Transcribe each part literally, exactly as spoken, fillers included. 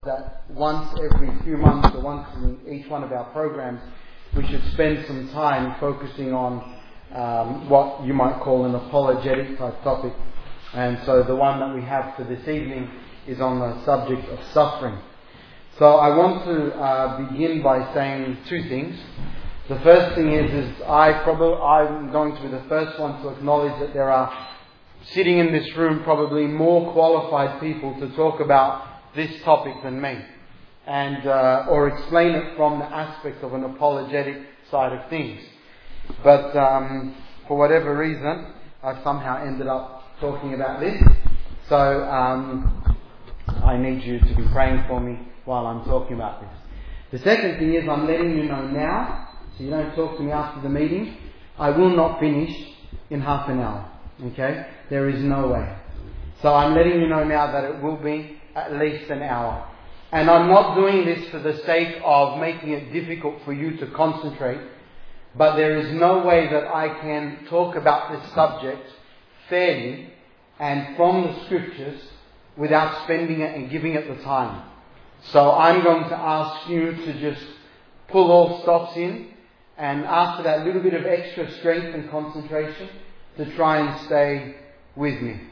that once every few months or once in each one of our programs we should spend some time focusing on um, what you might call an apologetic type topic. And so the one that we have for this evening is on the subject of suffering. So I want to uh, begin by saying two things. The first thing is, is I probably I'm going to be the first one to acknowledge that there are sitting in this room probably more qualified people to talk about this topic than me, and uh, or explain it from the aspect of an apologetic side of things. But um, for whatever reason, I've somehow ended up talking about this. So um, I need you to be praying for me while I'm talking about this. The second thing is, I'm letting you know now, so you don't talk to me after the meeting, I will not finish in half an hour. Okay? There is no way. So I'm letting you know now that it will be at least an hour. And I'm not doing this for the sake of making it difficult for you to concentrate, but there is no way that I can talk about this subject fairly and from the scriptures without spending it and giving it the time. So I'm going to ask you to just pull all stops in, and after that little bit of extra strength and concentration, to try and stay with me.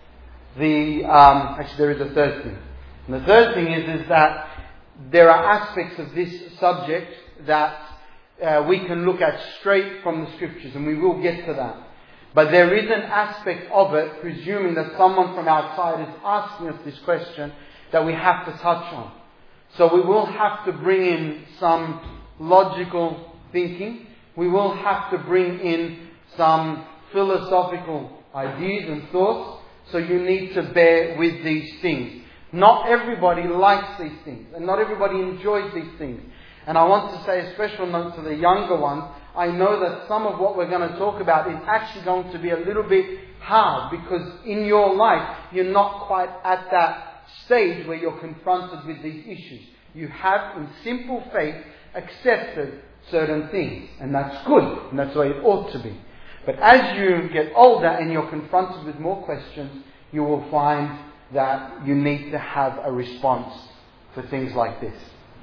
The um, actually, there is a third thing. And the third thing is, is that there are aspects of this subject that uh, we can look at straight from the scriptures, and we will get to that. But there is an aspect of it, presuming that someone from outside is asking us this question, that we have to touch on. So we will have to bring in some logical thinking. We will have to bring in some philosophical ideas and thoughts. So you need to bear with these things. Not everybody likes these things, and not everybody enjoys these things. And I want to say a special note to the younger ones. I know that some of what we're going to talk about is actually going to be a little bit hard, because in your life you're not quite at that stage where you're confronted with these issues. You have, in simple faith, accepted certain things, and that's good, and that's the way it ought to be. But as you get older and you're confronted with more questions, you will find that you need to have a response for things like this.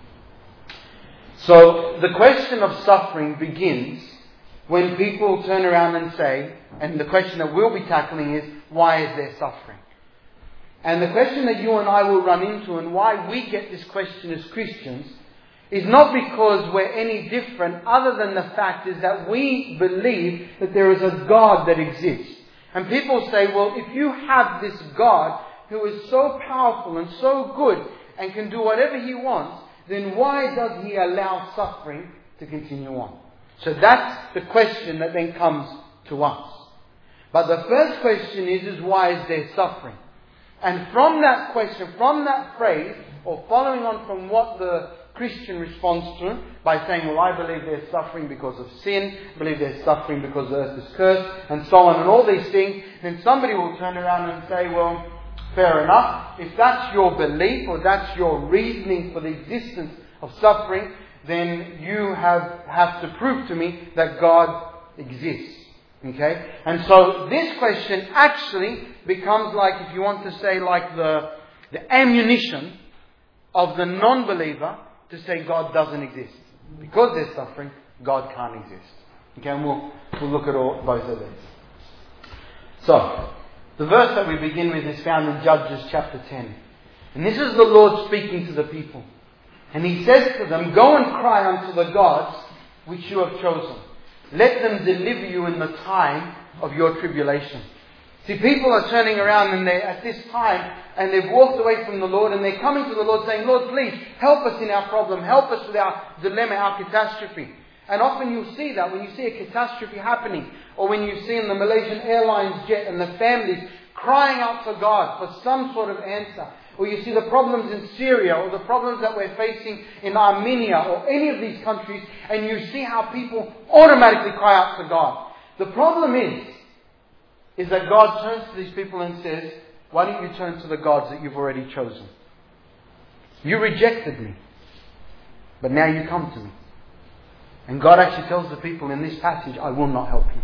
So the question of suffering begins when people turn around and say, and the question that we'll be tackling is, why is there suffering? And the question that you and I will run into, and why we get this question as Christians, is not because we're any different, other than the fact is that we believe that there is a God that exists. And people say, well, if you have this God who is so powerful and so good and can do whatever He wants, then why does He allow suffering to continue on? So that's the question that then comes to us. But the first question is, is why is there suffering? And from that question, from that phrase, or following on from what the Christian responds to, by saying, well, I believe there's suffering because of sin, I believe there's suffering because the earth is cursed, and so on, and all these things, then somebody will turn around and say, well, fair enough, if that's your belief, or that's your reasoning for the existence of suffering, then you have, have to prove to me that God exists. Okay? And so this question actually becomes like, if you want to say, like the, the ammunition of the non-believer to say God doesn't exist. Because there's suffering, God can't exist. Okay, and we'll, we'll look at all, both of these. So, the verse that we begin with is found in Judges chapter ten. And this is the Lord speaking to the people. And He says to them, go and cry unto the gods which you have chosen. Let them deliver you in the time of your tribulation. See, people are turning around and they're at this time, and they've walked away from the Lord, and they're coming to the Lord saying, Lord, please help us in our problem, help us with our dilemma, our catastrophe. And often you'll see that when you see a catastrophe happening, or when you see in the Malaysian Airlines jet and the families crying out to God for some sort of answer, or you see the problems in Syria, or the problems that we're facing in Armenia, or any of these countries, and you see how people automatically cry out to God. The problem is, is that God turns to these people and says, why don't you turn to the gods that you've already chosen? You rejected me, but now you come to me. And God actually tells the people in this passage, I will not help you.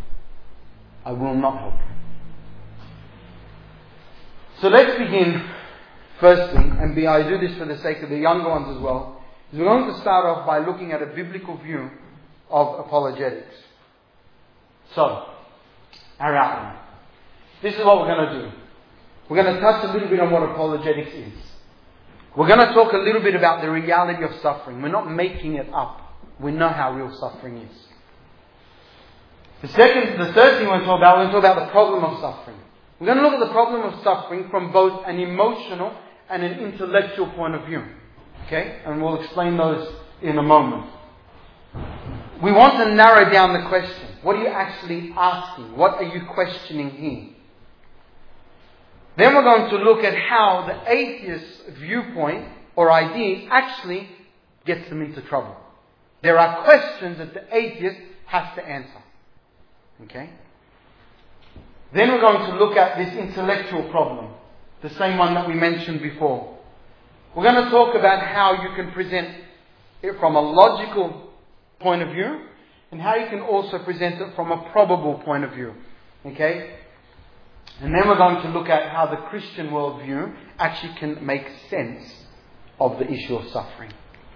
I will not help you. So let's begin firstly, and B, I do this for the sake of the younger ones as well, is we're going to start off by looking at a biblical view of apologetics. So, our outline. This is what we're going to do. We're going to touch a little bit on what apologetics is. We're going to talk a little bit about the reality of suffering. We're not making it up. We know how real suffering is. The second, the third thing we're going to talk about, we're going to talk about the problem of suffering. We're going to look at the problem of suffering from both an emotional and an intellectual point of view. Okay? And we'll explain those in a moment. We want to narrow down the question. What are you actually asking? What are you questioning here? Then we're going to look at how the atheist's viewpoint or idea actually gets them into trouble. There are questions that the atheist has to answer. Okay? Then we're going to look at this intellectual problem. The same one that we mentioned before. We're going to talk about how you can present it from a logical point of view and how you can also present it from a probable point of view. Okay? And then we're going to look at how the Christian worldview actually can make sense of the issue of suffering.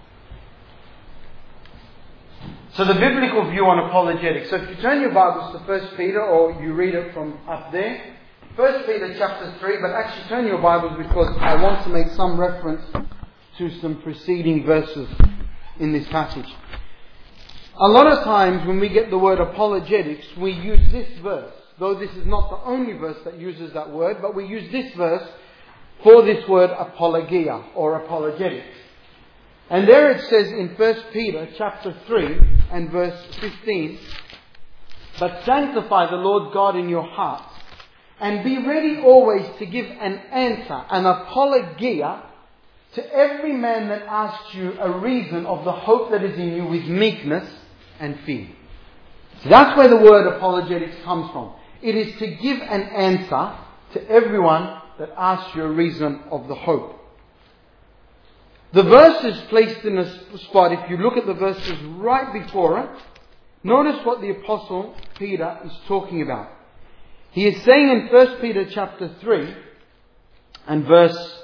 So the biblical view on apologetics. So if you turn your Bibles to First Peter, or you read it from up there, First Peter chapter three, but actually turn your Bibles because I want to make some reference to some preceding verses in this passage. A lot of times when we get the word apologetics, we use this verse. Though this is not the only verse that uses that word, but we use this verse for this word apologia or apologetics. And there it says in First Peter chapter three and verse fifteen, "But sanctify the Lord God in your hearts, and be ready always to give an answer, an apologia, to every man that asks you a reason of the hope that is in you with meekness and fear." So that's where the word apologetics comes from. It is to give an answer to everyone that asks you a reason of the hope. The verse is placed in a spot, if you look at the verses right before it, notice what the Apostle Peter is talking about. He is saying in First Peter chapter three and verse,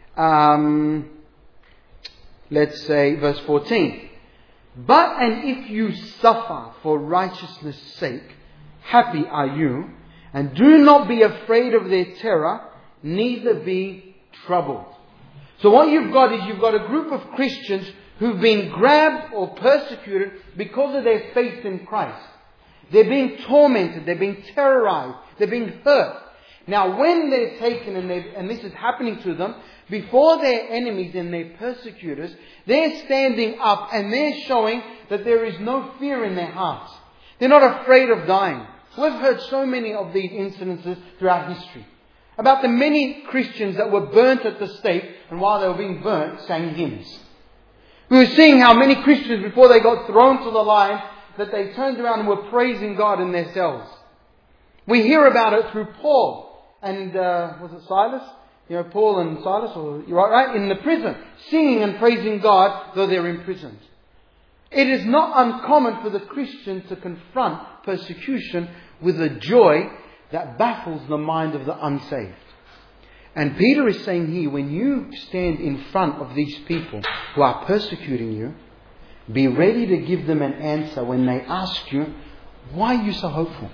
um, let's say verse fourteen. "But and if you suffer for righteousness' sake, happy are you, and do not be afraid of their terror, neither be troubled." So what you've got is you've got a group of Christians who've been grabbed or persecuted because of their faith in Christ. They're being tormented, they're being terrorized, they're being hurt. Now when they're taken, and, and this is happening to them, before their enemies and their persecutors, they're standing up and they're showing that there is no fear in their hearts. They're not afraid of dying. We've heard so many of these incidences throughout history. About the many Christians that were burnt at the stake, and while they were being burnt, sang hymns. We were seeing how many Christians, before they got thrown to the lions, that they turned around and were praising God in their cells. We hear about it through Paul and, uh, was it Silas? You know, Paul and Silas, or you're right, right, in the prison, singing and praising God though they're imprisoned. It is not uncommon for the Christian to confront persecution with a joy that baffles the mind of the unsaved. And Peter is saying here, when you stand in front of these people who are persecuting you, be ready to give them an answer when they ask you, why are you so hopeful?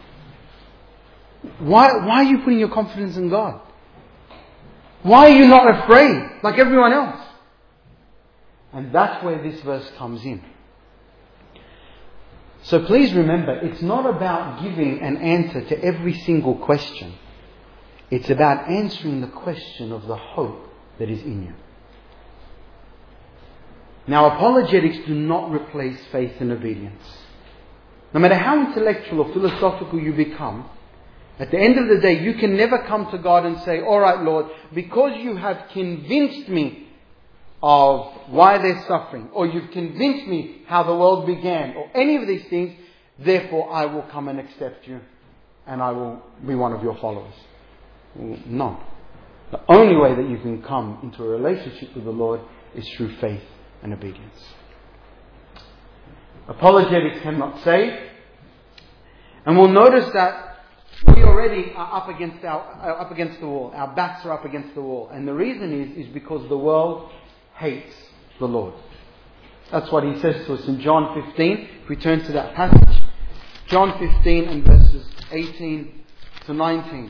Why, why are you putting your confidence in God? Why are you not afraid like everyone else? And that's where this verse comes in. So please remember, it's not about giving an answer to every single question. It's about answering the question of the hope that is in you. Now, apologetics do not replace faith and obedience. No matter how intellectual or philosophical you become, at the end of the day, you can never come to God and say, all right, Lord, because you have convinced me of why they're suffering, or you've convinced me how the world began, or any of these things, therefore I will come and accept you and I will be one of your followers. No. The only way that you can come into a relationship with the Lord is through faith and obedience. Apologetics cannot save. And we'll notice that we already are up against our uh, up against the wall. Our backs are up against the wall, and the reason is is because the world hates the Lord. That's what He says to us in John fifteen. If we turn to that passage, John fifteen and verses eighteen to nineteen.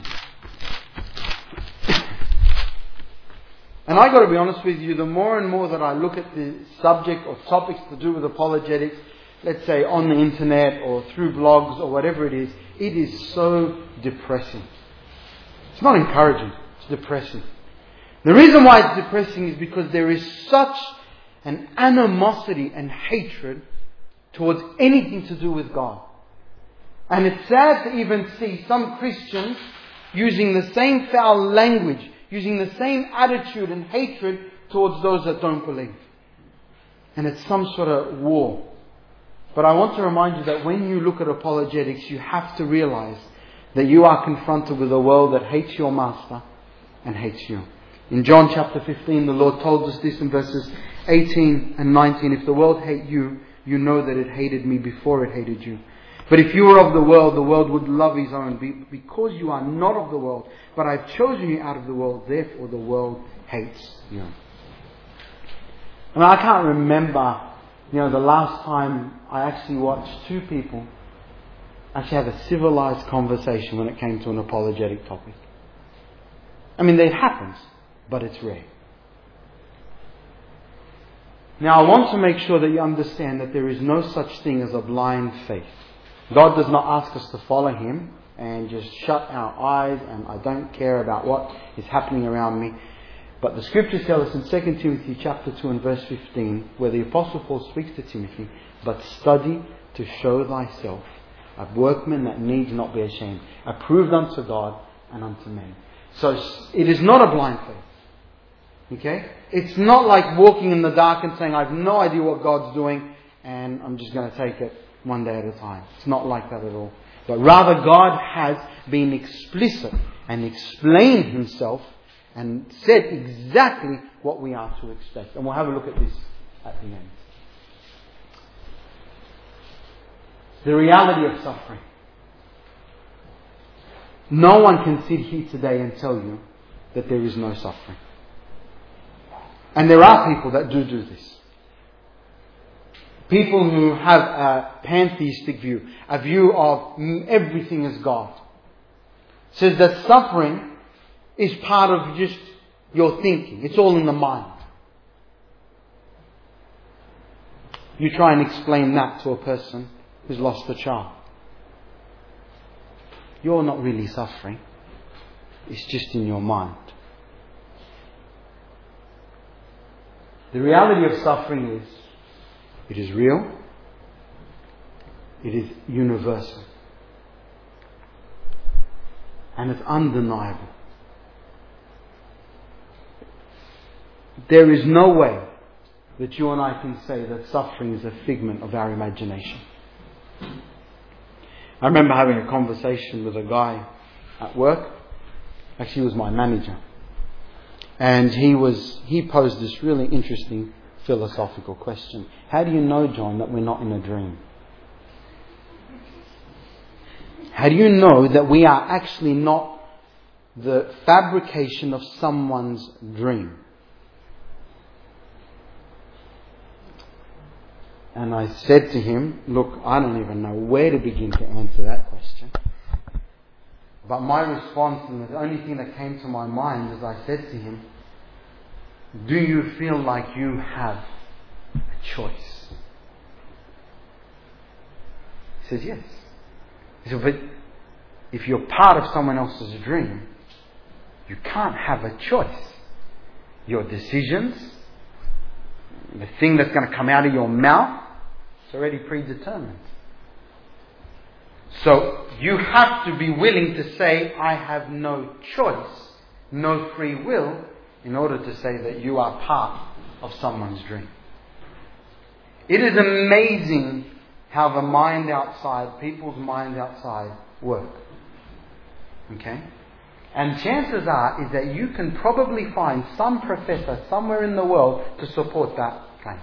And I got to be honest with you, the more and more that I look at the subject or topics to do with apologetics, let's say on the internet or through blogs or whatever it is, it is so depressing. It's not encouraging, it's depressing. The reason why it's depressing is because there is such an animosity and hatred towards anything to do with God. And it's sad to even see some Christians using the same foul language, using the same attitude and hatred towards those that don't believe. And it's some sort of war. But I want to remind you that when you look at apologetics, you have to realize that you are confronted with a world that hates your master and hates you. In John chapter fifteen, the Lord told us this in verses eighteen and nineteen. If the world hate you, you know that it hated me before it hated you. But if you were of the world, the world would love his own. Because you are not of the world, but I've chosen you out of the world, therefore the world hates you. I mean, I can't remember, you know, the last time I actually watched two people actually have a civilized conversation when it came to an apologetic topic. I mean, it happens, but it's rare. Now, I want to make sure that you understand that there is no such thing as a blind faith. God does not ask us to follow Him and just shut our eyes and I don't care about what is happening around me. But the Scriptures tell us in Second Timothy chapter two and verse fifteen, where the Apostle Paul speaks to Timothy, but study to show thyself a workman that needs not be ashamed, approved unto God and unto men. So it is not a blind faith. Okay? It's not like walking in the dark and saying, I have no idea what God's doing and I'm just going to take it one day at a time. It's not like that at all. But rather God has been explicit and explained Himself and said exactly what we are to expect. And we'll have a look at this at the end. The reality of suffering. No one can sit here today and tell you that there is no suffering. And there are people that do do this. People who have a pantheistic view, a view of everything is God. Says that suffering is part of just your thinking. It's all in the mind. You try and explain that to a person who's lost a child. You're not really suffering. It's just in your mind. The reality of suffering is it is real. It is universal. And it's undeniable. There is no way that you and I can say that suffering is a figment of our imagination. I remember having a conversation with a guy at work. Actually, he was my manager. And he was he posed this really interesting philosophical question. How do you know, John, that we're not in a dream? How do you know that we are actually not the fabrication of someone's dream? And I said to him, look, I don't even know where to begin to answer that question. But my response, and the only thing that came to my mind, is I said to him, do you feel like you have a choice? He says, yes. He said, but if you're part of someone else's dream, you can't have a choice. Your decisions, the thing that's going to come out of your mouth, it's already predetermined. So you have to be willing to say, I have no choice, no free will, in order to say that you are part of someone's dream. It is amazing how the mind outside, people's mind outside, work. Okay? And chances are is that you can probably find some professor somewhere in the world to support that claim.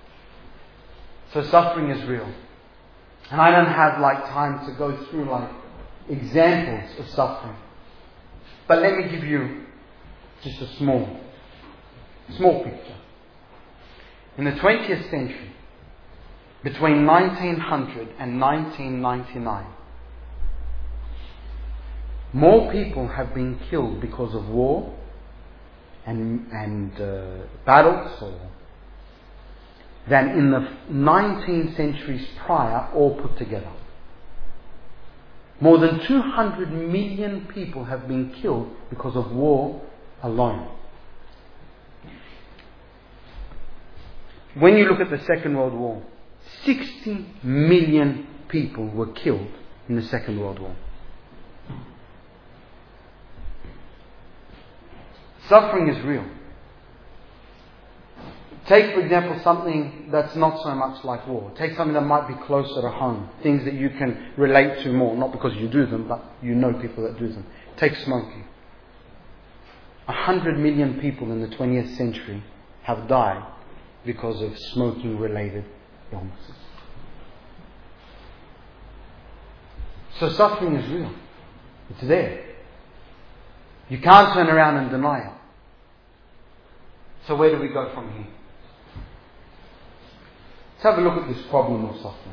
So suffering is real. And I don't have like time to go through like examples of suffering. But let me give you just a small, small picture. In the twentieth century, between nineteen hundred and nineteen ninety-nine, more people have been killed because of war and, and uh, battles or, than in the nineteen centuries prior, all put together. More than two hundred million people have been killed because of war alone. When you look at the Second World War, sixty million people were killed in the Second World War. Suffering is real. Take, for example, something that's not so much like war. Take something that might be closer to home. Things that you can relate to more. Not because you do them, but you know people that do them. Take smoking. A hundred million people in the twentieth century have died because of smoking-related illnesses. So suffering is real. It's there. You can't turn around and deny it. So where do we go from here? Let's have a look at this problem of suffering.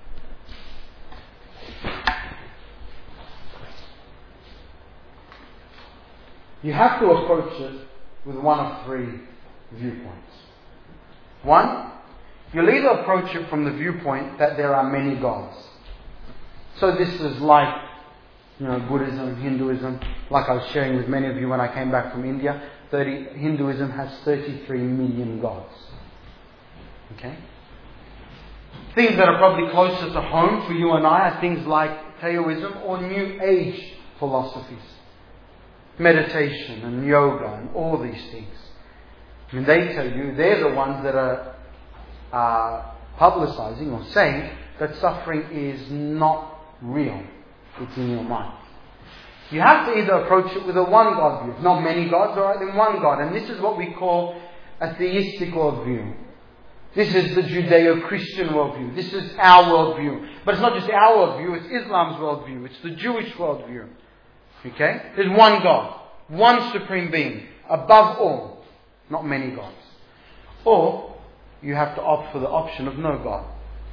You have to approach it with one of three viewpoints. One, you'll either approach it from the viewpoint that there are many gods. So this is like, you know, Buddhism, Hinduism, like I was sharing with many of you when I came back from India. thirty, Hinduism has thirty-three million gods. Okay? Things that are probably closer to home for you and I are things like Taoism or New Age philosophies. Meditation and yoga and all these things. I mean, they tell you, they're the ones that are uh, publicizing or saying that suffering is not real. It's in your mind. You have to either approach it with a one God view. Not many gods, alright, then one God. And this is what we call a theistic worldview. This is the Judeo-Christian worldview. This is our worldview. But it's not just our worldview, it's Islam's worldview. It's the Jewish worldview. Okay? There's one God. One supreme being. Above all. Not many gods. Or, you have to opt for the option of no God.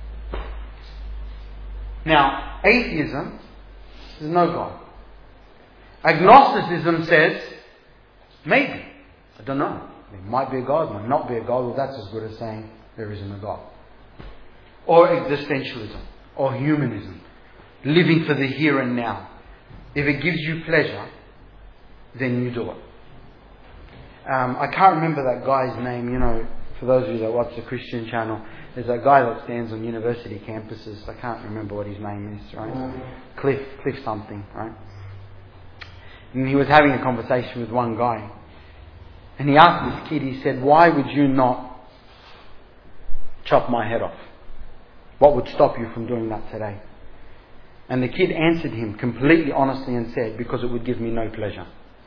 Now, atheism is no God. Agnosticism says, maybe. I don't know. There might be a God, might not be a God. Well, that's as good as saying there isn't a God. Or existentialism. Or humanism. Living for the here and now. If it gives you pleasure, then you do it. Um, I can't remember that guy's name, you know, for those of you that watch the Christian channel, there's that guy that stands on university campuses. I can't remember what his name is, right? Cliff, Cliff something, right? And he was having a conversation with one guy. And he asked this kid, he said, why would you not chop my head off? What would stop you from doing that today? And the kid answered him completely honestly and said, because it would give me no pleasure.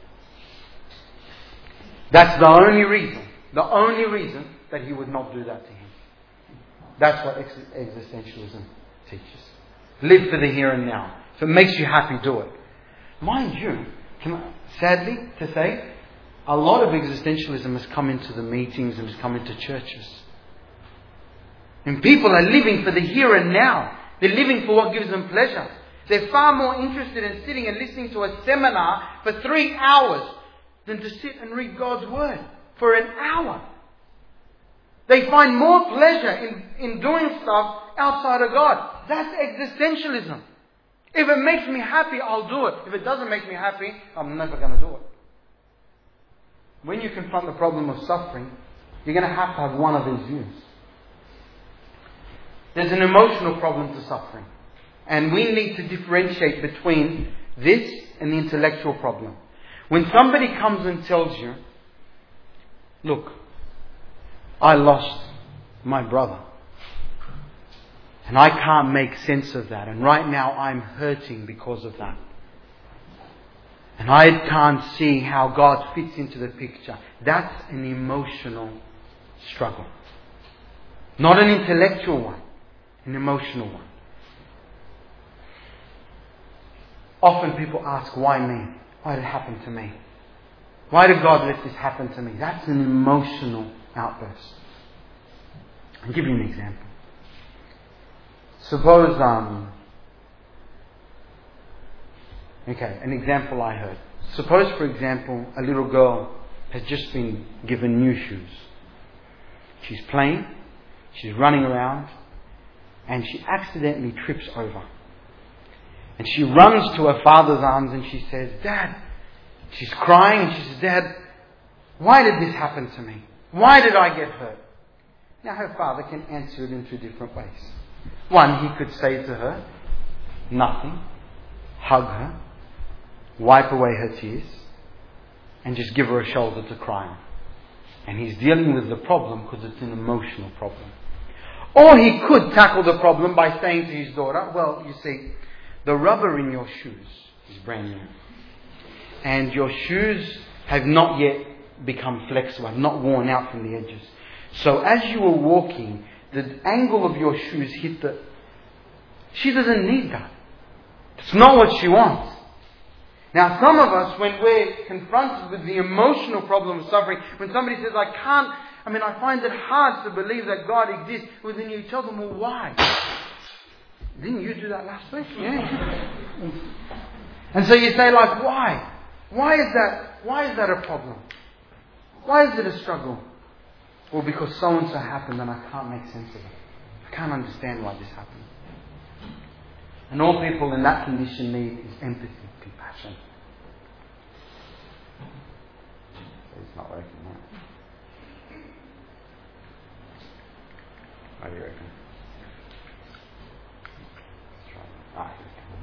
That's the only reason, the only reason that he would not do that to him. That's what ex- existentialism teaches. Live for the here and now. If it makes you happy, do it. Mind you, can I, sadly to say, a lot of existentialism has come into the meetings and has come into churches. And people are living for the here and now. They're living for what gives them pleasure. They're far more interested in sitting and listening to a seminar for three hours than to sit and read God's Word for an hour. They find more pleasure in, in doing stuff outside of God. That's existentialism. If it makes me happy, I'll do it. If it doesn't make me happy, I'm never going to do it. When you confront the problem of suffering, you're going to have to have one of these views. There's an emotional problem to suffering. And we need to differentiate between this and the intellectual problem. When somebody comes and tells you, look, I lost my brother. And I can't make sense of that. And right now I'm hurting because of that. And I can't see how God fits into the picture. That's an emotional struggle. Not an intellectual one. An emotional one. often people ask, why me? Why did it happen to me? Why did God let this happen to me? That's an emotional outburst. I'll give you an example. Suppose, um, okay, an example I heard. Suppose, for example, a little girl has just been given new shoes. She's playing, she's running around, and she accidentally trips over. And she runs to her father's arms and she says, Dad, she's crying and she says, Dad, why did this happen to me? Why did I get hurt? Now her father can answer it in two different ways. One, he could say to her, nothing, hug her, wipe away her tears, and just give her a shoulder to cry on. And he's dealing with the problem because it's an emotional problem. Or he could tackle the problem by saying to his daughter, well, you see, the rubber in your shoes is brand new. And your shoes have not yet become flexible, have not worn out from the edges. So as you were walking, the angle of your shoes hit the... She doesn't need that. It's not what she wants. Now, some of us, when we're confronted with the emotional problem of suffering, when somebody says, I can't, I mean, I find it hard to believe that God exists, well, then you tell them, well, why? Didn't you do that last week? Yeah. And so you say, like, why? Why is that, why is that a problem? Why is it a struggle? Well, because so-and-so happened and I can't make sense of it. I can't understand why this happened. And all people in that condition need is empathy, compassion. It's not working now. What do you reckon? Let's try that. Ah,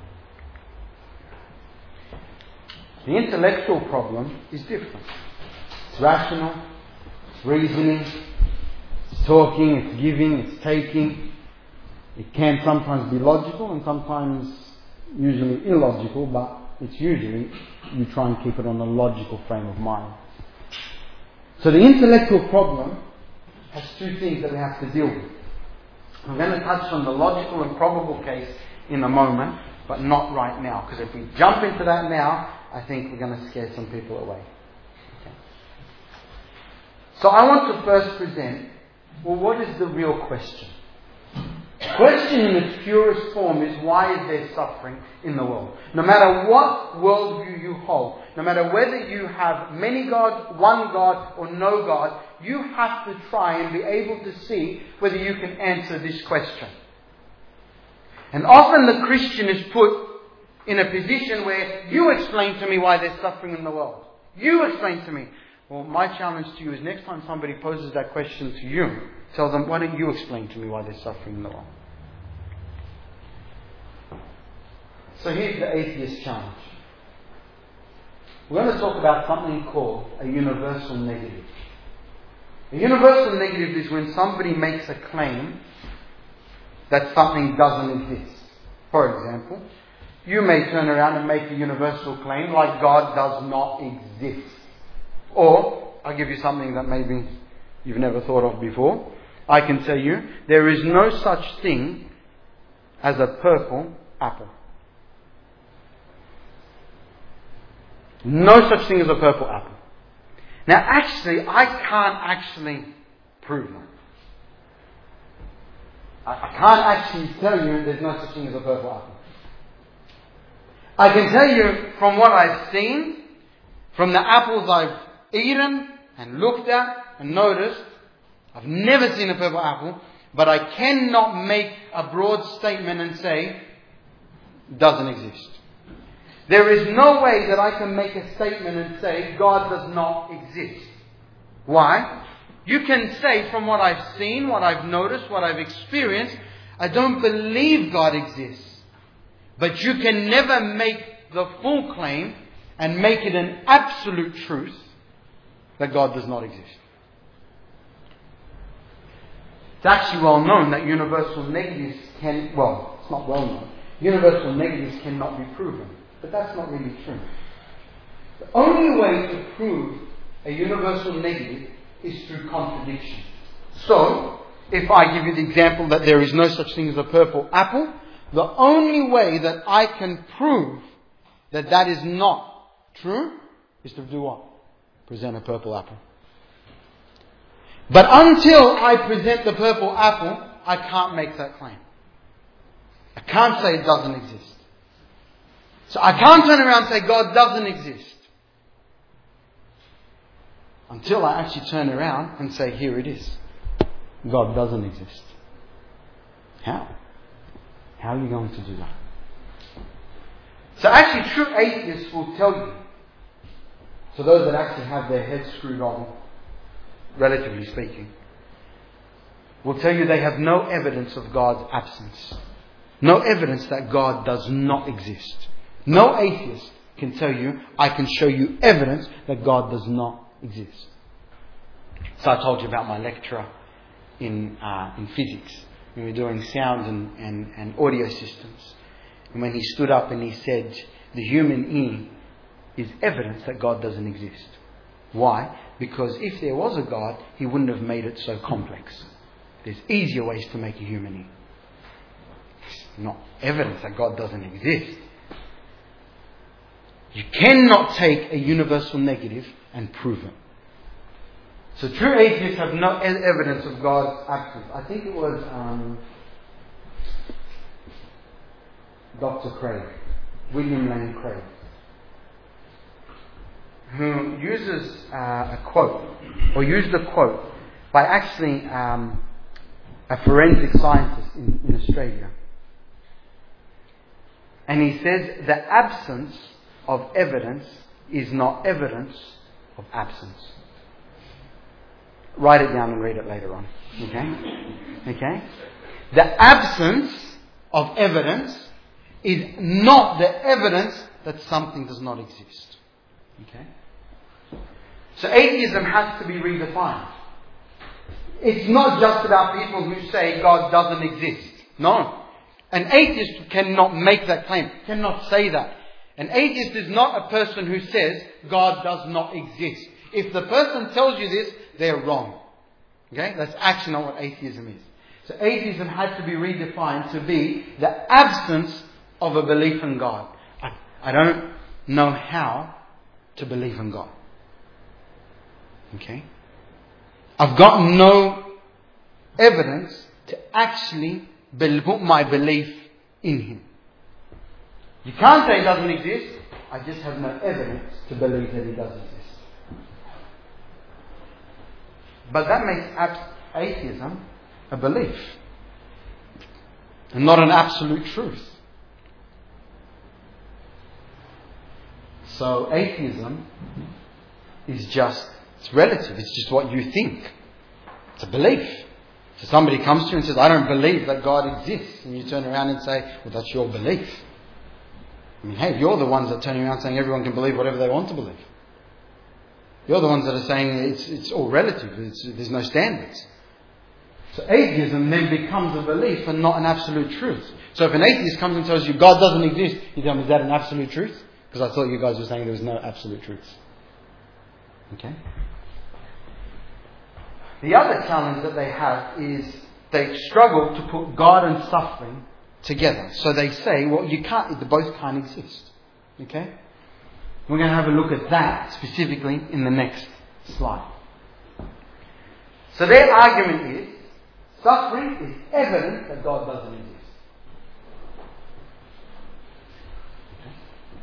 here we go. The intellectual problem is different. It's rational, it's reasoning, it's talking, it's giving, it's taking. It can sometimes be logical and sometimes usually illogical, but it's usually you try and keep it on a logical frame of mind. So the intellectual problem has two things that we have to deal with. I'm going to touch on the logical and probable case in a moment, but not right now, because if we jump into that now, I think we're going to scare some people away. Okay. So I want to first present, well, what is the real question? The question in its purest form is, why is there suffering in the world? No matter what worldview you hold, no matter whether you have many gods, one God, or no God, you have to try and be able to see whether you can answer this question. And often the Christian is put in a position where you explain to me why there's suffering in the world. You explain to me. Well, my challenge to you is next time somebody poses that question to you, tell them, why don't you explain to me why there's suffering in the world? So here's the atheist challenge. We're going to talk about something called a universal negative. A universal negative is when somebody makes a claim that something doesn't exist. For example, you may turn around and make a universal claim like God does not exist. Or, I'll give you something that maybe you've never thought of before. I can tell you, there is no such thing as a purple apple. No such thing as a purple apple. Now actually, I can't actually prove that. I, I can't actually tell you there's no such thing as a purple apple. I can tell you from what I've seen, from the apples I've eaten and looked at and noticed, I've never seen a purple apple, but I cannot make a broad statement and say, doesn't exist. There is no way that I can make a statement and say, God does not exist. Why? You can say, from what I've seen, what I've noticed, what I've experienced, I don't believe God exists. But you can never make the full claim and make it an absolute truth that God does not exist. It's actually well known that universal negatives can, well, it's not well known. Universal negatives cannot be proven. But that's not really true. The only way to prove a universal negative is through contradiction. So, if I give you the example that there is no such thing as a purple apple, the only way that I can prove that that is not true is to do what? Present a purple apple. But until I present the purple apple, I can't make that claim. I can't say it doesn't exist. So I can't turn around and say God doesn't exist. Until I actually turn around and say, here it is. God doesn't exist. How? How are you going to do that? So actually true atheists will tell you, so those that actually have their heads screwed on, relatively speaking, will tell you they have no evidence of God's absence. No evidence that God does not exist. No atheist can tell you, I can show you evidence that God does not exist. So I told you about my lecturer in uh, in physics. We were doing sound and, and, and audio systems. And when he stood up and he said, the human ear is evidence that God doesn't exist. Why? Because if there was a God, he wouldn't have made it so complex. There's easier ways to make a human ear. It's not evidence that God doesn't exist. You cannot take a universal negative and prove it. So true atheists have no evidence of God's absence. I think it was um, Doctor Craig, William Lane Craig, who uses uh, a quote, or used a quote by actually um, a forensic scientist in, in Australia. And he says the absence of evidence is not evidence of absence. Write it down and read it later on. Okay? Okay? The absence of evidence is not the evidence that something does not exist. Okay? So atheism has to be redefined. It's not just about people who say God doesn't exist. No. An atheist cannot make that claim, cannot say that. An atheist is not a person who says God does not exist. If the person tells you this, they're wrong. Okay? That's actually not what atheism is. So atheism had to be redefined to be the absence of a belief in God. I, I don't know how to believe in God. Okay? I've got no evidence to actually put my belief in Him. You can't say He doesn't exist. I just have no evidence to believe that He does exist. But that makes atheism a belief and not an absolute truth. So atheism is just, it's relative. It's just what you think. It's a belief. So somebody comes to you and says, I don't believe that God exists. And you turn around and say, well, that's your belief. I mean, hey, you're the ones that are turning around saying everyone can believe whatever they want to believe. You're the ones that are saying it's, it's all relative. It's, there's no standards. So atheism then becomes a belief and not an absolute truth. So if an atheist comes and tells you God doesn't exist, you tell me, is that an absolute truth? Because I thought you guys were saying there was no absolute truth. Okay? The other challenge that they have is they struggle to put God and suffering together. So they say, well, you can't, they both can't exist. Okay? We're going to have a look at that specifically in the next slide. So their argument is, suffering is evidence that God doesn't exist. Okay?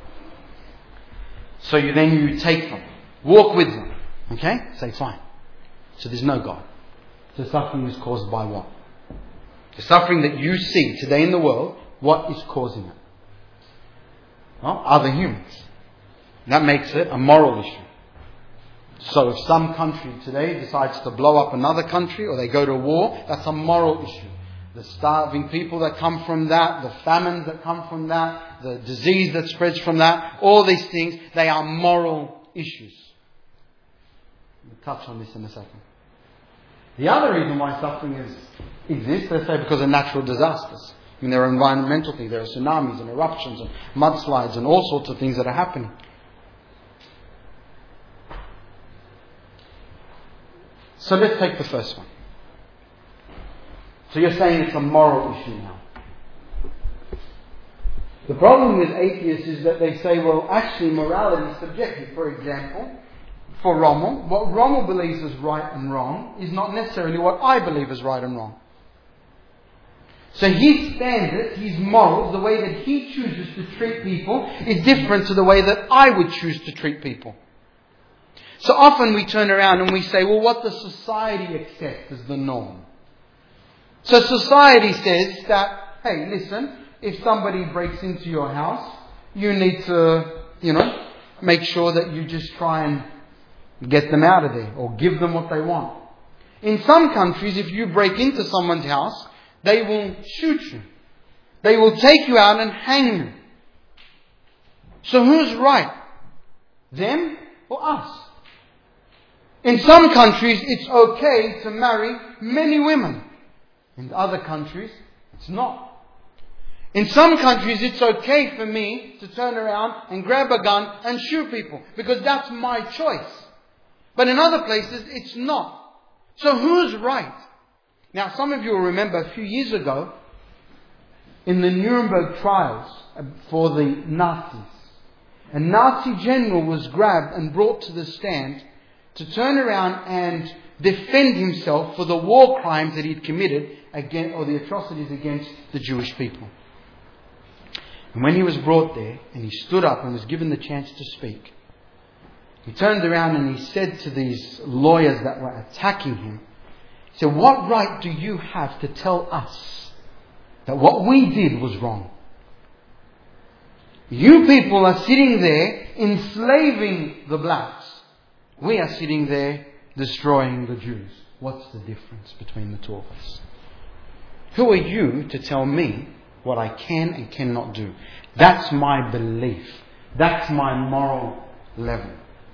So you then you take them, walk with them. Okay? Say, fine. So there's no God. So suffering is caused by what? The suffering that you see today in the world, what is causing it? Well, other humans. That makes it a moral issue. So if some country today decides to blow up another country or they go to war, that's a moral issue. The starving people that come from that, the famines that come from that, the disease that spreads from that, all these things, they are moral issues. We'll touch on this in a second. The other reason why suffering is, exists, let's say because of natural disasters. I mean, there are environmental things, there are tsunamis and eruptions and mudslides and all sorts of things that are happening. So let's take the first one. So you're saying it's a moral issue now. The problem with atheists is that they say, well, actually morality is subjective. For example, for Rommel, what Rommel believes is right and wrong is not necessarily what I believe is right and wrong. So his standards, his morals, the way that he chooses to treat people is different to the way that I would choose to treat people. So often we turn around and we say, well, what does society accept as the norm? So society says that, hey, listen, if somebody breaks into your house, you need to, you know, make sure that you just try and get them out of there or give them what they want. In some countries, if you break into someone's house, they will shoot you. They will take you out and hang you. So who's right? Them or us? In some countries, it's okay to marry many women. In other countries, it's not. In some countries, it's okay for me to turn around and grab a gun and shoot people because that's my choice. But in other places, it's not. So who's right? Now, some of you will remember a few years ago, in the Nuremberg trials for the Nazis, a Nazi general was grabbed and brought to the stand to turn around and defend himself for the war crimes that he'd committed against, or the atrocities against the Jewish people. And when he was brought there and he stood up and was given the chance to speak, he turned around and he said to these lawyers that were attacking him, he said, what right do you have to tell us that what we did was wrong? You people are sitting there enslaving the blacks. We are sitting there destroying the Jews. What's the difference between the two of us? Who are you to tell me what I can and cannot do? That's my belief. That's my moral level.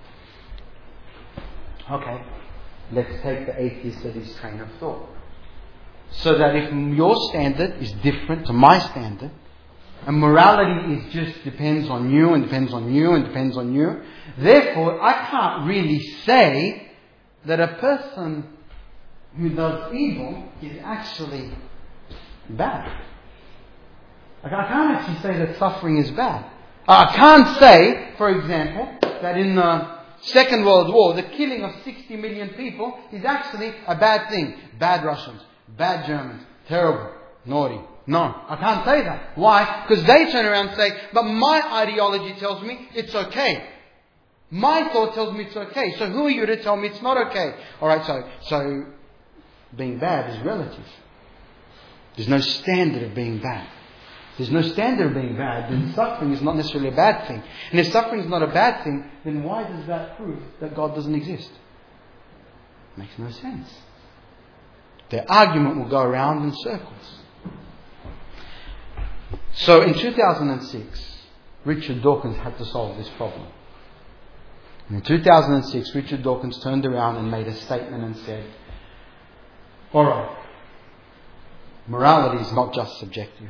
Okay, let's take the atheist at his train of thought. So that if your standard is different to my standard, and morality is just depends on you and depends on you and depends on you, therefore I can't really say that a person who does evil is actually bad. Like, I can't actually say that suffering is bad. I can't say, for example, that in the Second World War, the killing of sixty million people is actually a bad thing. Bad Russians, bad Germans, terrible, naughty. No, I can't say that. Why? Because they turn around and say, but my ideology tells me it's okay. My thought tells me it's okay. So who are you to tell me it's not okay? Alright, so, so being bad is relative. There's no standard of being bad. There's no standard of being bad, then suffering is not necessarily a bad thing. And if suffering is not a bad thing, then why does that prove that God doesn't exist? Makes no sense. Their argument will go around in circles. So in two thousand six, Richard Dawkins had to solve this problem. And in two thousand six, Richard Dawkins turned around and made a statement and said, alright, morality is not just subjective.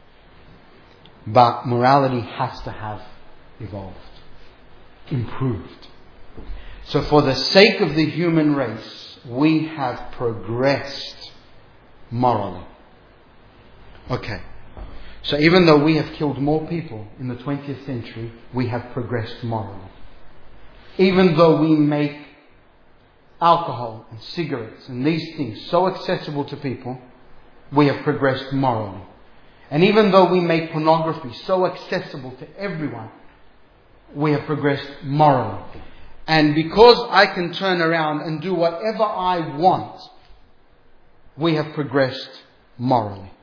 But morality has to have evolved, improved. So for the sake of the human race, we have progressed morally. Okay. So even though we have killed more people in the twentieth century, we have progressed morally. Even though we make alcohol and cigarettes and these things so accessible to people, we have progressed morally. And even though we make pornography so accessible to everyone, we have progressed morally. And because I can turn around and do whatever I want, we have progressed morally.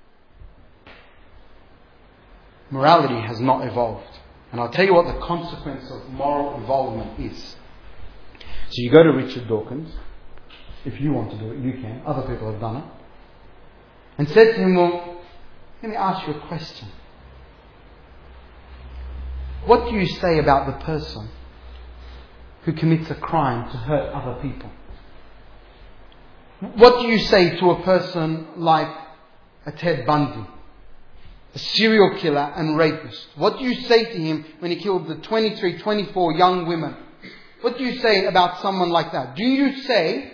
Morality has not evolved. And I'll tell you what the consequence of moral involvement is. So you go to Richard Dawkins. If you want to do it, you can. Other people have done it. And said to him, well, let me ask you a question. What do you say about the person who commits a crime to hurt other people? What do you say to a person like a Ted Bundy, a serial killer and rapist? What do you say to him when he killed the twenty-three, twenty-four young women? What do you say about someone like that? Do you say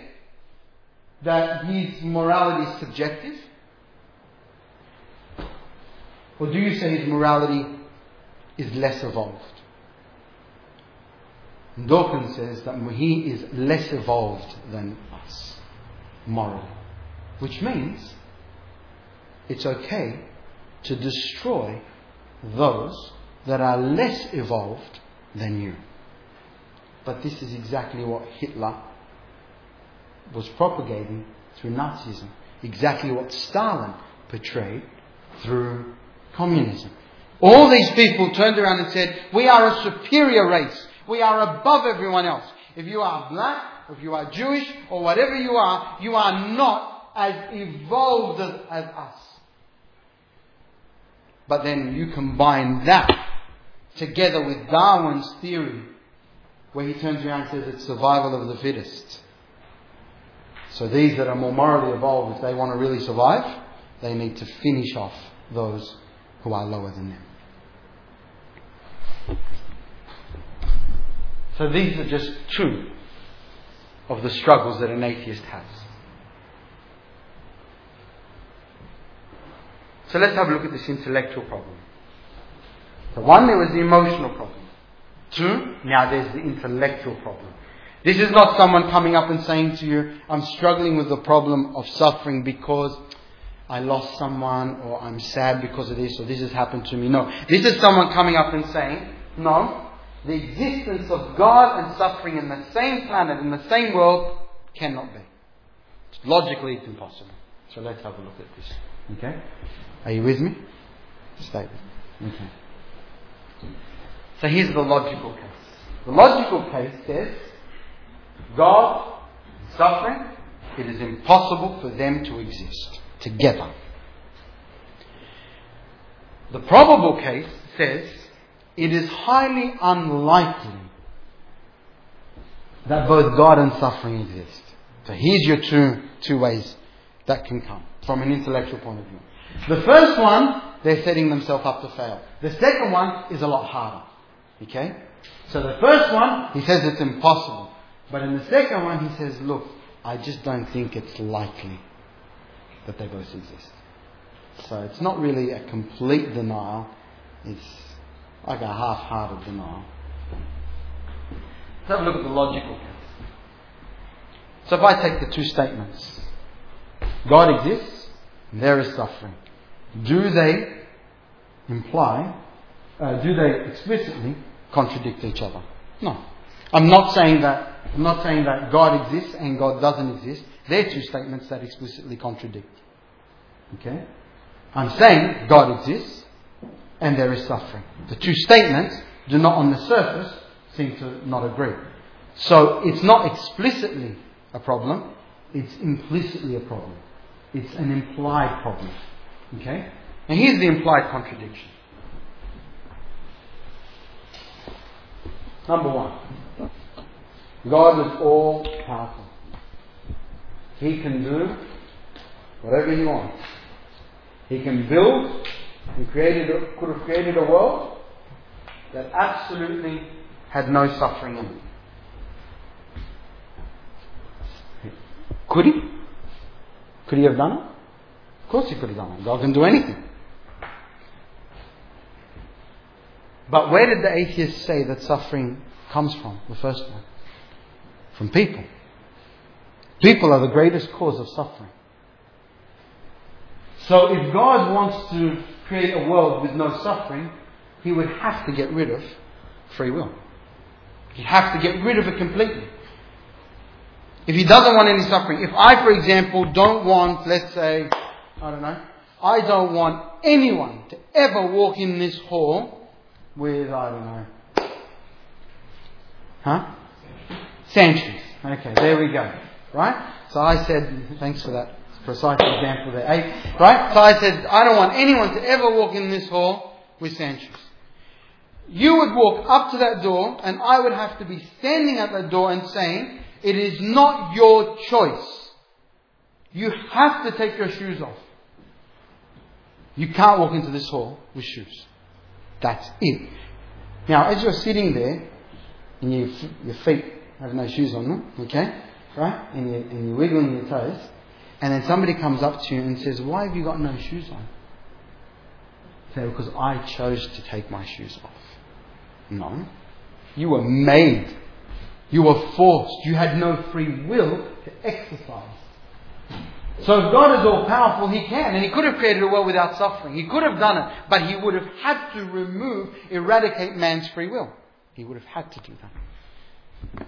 that his morality is subjective? Or do you say his morality is less evolved? And Dawkins says that he is less evolved than us, morally. Which means it's okay to destroy those that are less evolved than you. But this is exactly what Hitler was propagating through Nazism. Exactly what Stalin portrayed through communism. All these people turned around and said, we are a superior race. We are above everyone else. If you are black, or if you are Jewish, or whatever you are, you are not as evolved as, as us. But then you combine that together with Darwin's theory, where he turns around and says it's survival of the fittest. So these that are more morally evolved, if they want to really survive, they need to finish off those who are lower than them. So these are just two of the struggles that an atheist has. So let's have a look at this intellectual problem. So one, there was the emotional problem. Two, now there's the intellectual problem. This is not someone coming up and saying to you, I'm struggling with the problem of suffering because I lost someone, or I'm sad because of this, or this has happened to me. No. This is someone coming up and saying, no, the existence of God and suffering in the same planet, in the same world, cannot be. Logically, it's impossible. So let's have a look at this. Okay? Are you with me? Stay with me. Okay. So here's the logical case. The logical case says, God and suffering, it is impossible for them to exist together. The probable case says, it is highly unlikely that both God and suffering exist. So here's your two, two ways that can come from an intellectual point of view. The first one, they're setting themselves up to fail. The second one is a lot harder. Okay? So the first one, he says it's impossible. But in the second one, he says, look, I just don't think it's likely that they both exist. So it's not really a complete denial. It's like a half-hearted denial. Let's have a look at the logical case. So if I take the two statements, God exists, and there is suffering. Do they imply, uh, do they explicitly contradict each other? No. I'm not saying that I'm not saying that God exists and God doesn't exist. They're two statements that explicitly contradict. Okay? I'm saying God exists and there is suffering. The two statements do not on the surface seem to not agree. So it's not explicitly a problem, it's implicitly a problem. It's an implied problem. Okay? And here's the implied contradiction. Number one. God is all powerful. He can do whatever He wants. He can build and created, could have created a world that absolutely had no suffering in it. Could He? Could He have done it? Of course He could have done it. God can do anything. But where did the atheists say that suffering comes from? The first one. From people. People are the greatest cause of suffering. So if God wants to create a world with no suffering, He would have to get rid of free will. He'd have to get rid of it completely. If He doesn't want any suffering, if I, for example, don't want, let's say, I don't know, I don't want anyone to ever walk in this hall with, I don't know, huh? Centuries. Okay, there we go. Right? So I said, thanks for that precise example there. Eh? Right? So I said, I don't want anyone to ever walk in this hall with centuries. You would walk up to that door and I would have to be standing at that door and saying, it is not your choice. You have to take your shoes off. You can't walk into this hall with shoes. That's it. Now, as you're sitting there, and you, your feet have no shoes on them, okay? Right? And, you, and you're wiggling your toes. And then somebody comes up to you and says, why have you got no shoes on? Say, because I chose to take my shoes off. No. You were made. You were forced. You had no free will to exercise. So if God is all powerful, He can. And He could have created a world without suffering. He could have done it. But He would have had to remove, eradicate man's free will. He would have had to do that.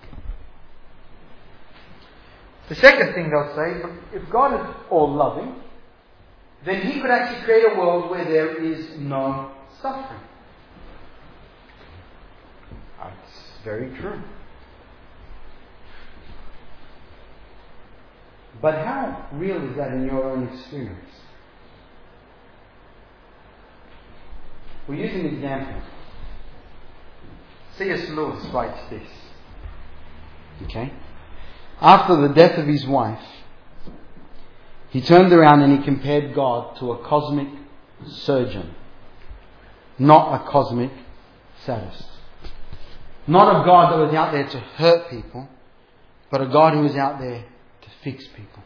The second thing they'll say, if God is all loving, then He could actually create a world where there is no suffering. That's very true. But how real is that in your own experience? We'll use an example. C S Lewis writes this. Okay? After the death of his wife, he turned around and he compared God to a cosmic surgeon, not a cosmic sadist. Not a God that was out there to hurt people, but a God who was out there to fix people.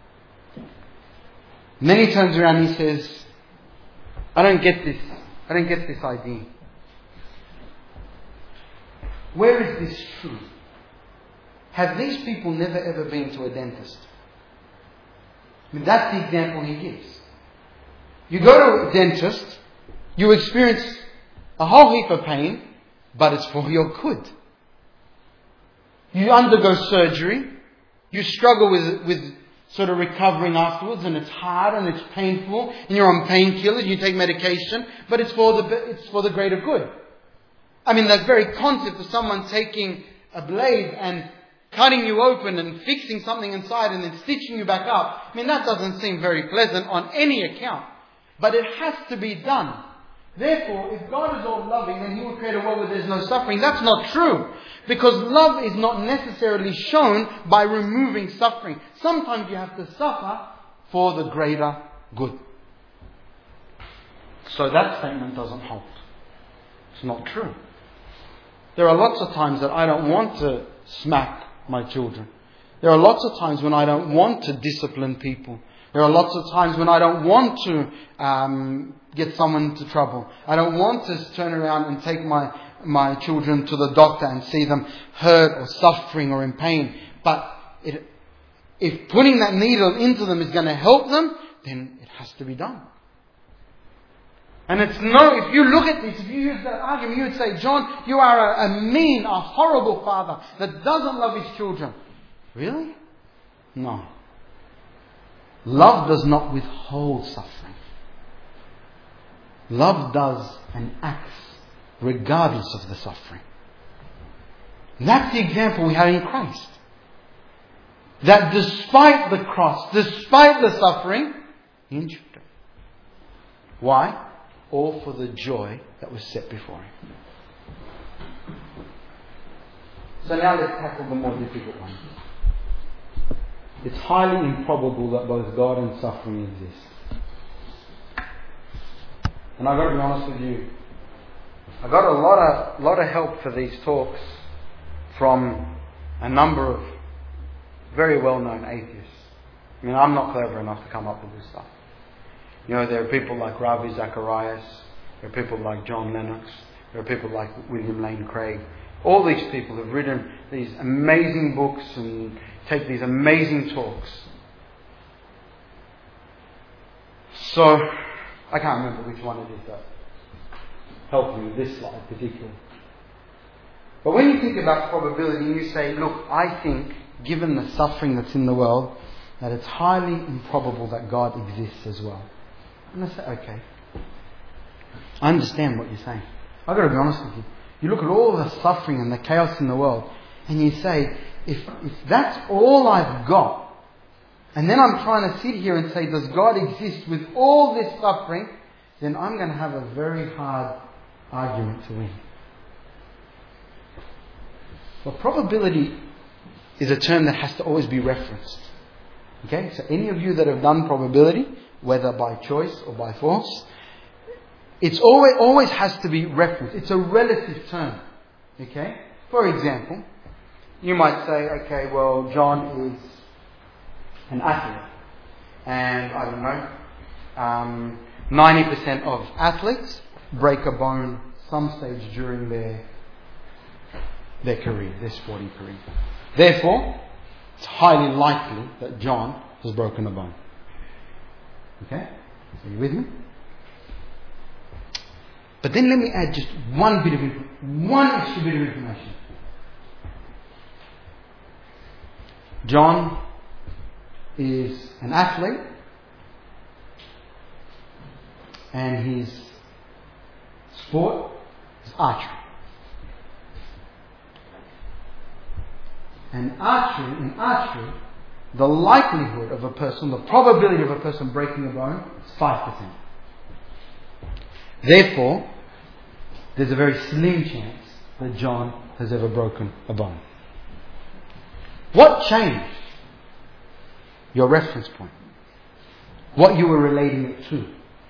And then he turns around and he says, I don't get this. I don't get this idea. Where is this true? Have these people never ever been to a dentist? I mean, that's the example he gives. You go to a dentist, you experience a whole heap of pain, but it's for your good. You undergo surgery, you struggle with with sort of recovering afterwards, and it's hard and it's painful, and you're on painkillers, you take medication, but it's for the it's for the greater good. I mean, that very concept of someone taking a blade and cutting you open and fixing something inside and then stitching you back up, I mean, that doesn't seem very pleasant on any account. But it has to be done. Therefore, if God is all loving, then He will create a world where there's no suffering. That's not true. Because love is not necessarily shown by removing suffering. Sometimes you have to suffer for the greater good. So that statement doesn't hold. It's not true. There are lots of times that I don't want to smack my children. There are lots of times when I don't want to discipline people. There are lots of times when I don't want to um, get someone into trouble. I don't want to turn around and take my, my children to the doctor and see them hurt or suffering or in pain. But it, if putting that needle into them is going to help them, then it has to be done. And it's no, if you look at this, if you use that argument, you would say, John, you are a, a mean, a horrible father that doesn't love his children. Really? No. Love does not withhold suffering. Love does and acts regardless of the suffering. And that's the example we have in Christ. That despite the cross, despite the suffering, He endured it. Why? All for the joy that was set before Him. So now let's tackle the more difficult one. It's highly improbable that both God and suffering exist. And I've got to be honest with you, I got a lot of lot of help for these talks from a number of very well-known atheists. I mean, I'm not clever enough to come up with this stuff. You know, there are people like Ravi Zacharias, there are people like John Lennox, there are people like William Lane Craig. All these people have written these amazing books and take these amazing talks. So, I can't remember which one it is that helped me with this slide particularly. But when you think about probability and you say, look, I think, given the suffering that's in the world, that it's highly improbable that God exists as well. And I say, okay. I understand what you're saying. I've got to be honest with you. You look at all the suffering and the chaos in the world, and you say, if, if that's all I've got, and then I'm trying to sit here and say, does God exist with all this suffering, then I'm going to have a very hard argument to win. Well, probability is a term that has to always be referenced. Okay, so any of you that have done probability, whether by choice or by force, it's always always has to be referenced. It's a relative term. Okay? For example, you might say, okay, well, John is an athlete. And, I don't know, um, ninety percent of athletes break a bone some stage during their their career, their sporting career. Therefore, it's highly likely that John has broken a bone. Okay? Are you with me? But then let me add just one bit of information, one extra bit of information. John is an athlete, and his sport is archery. And archery, in archery, the likelihood of a person, the probability of a person breaking a bone is five percent. Therefore, there's a very slim chance that John has ever broken a bone. What changed? Your reference point. What you were relating it to.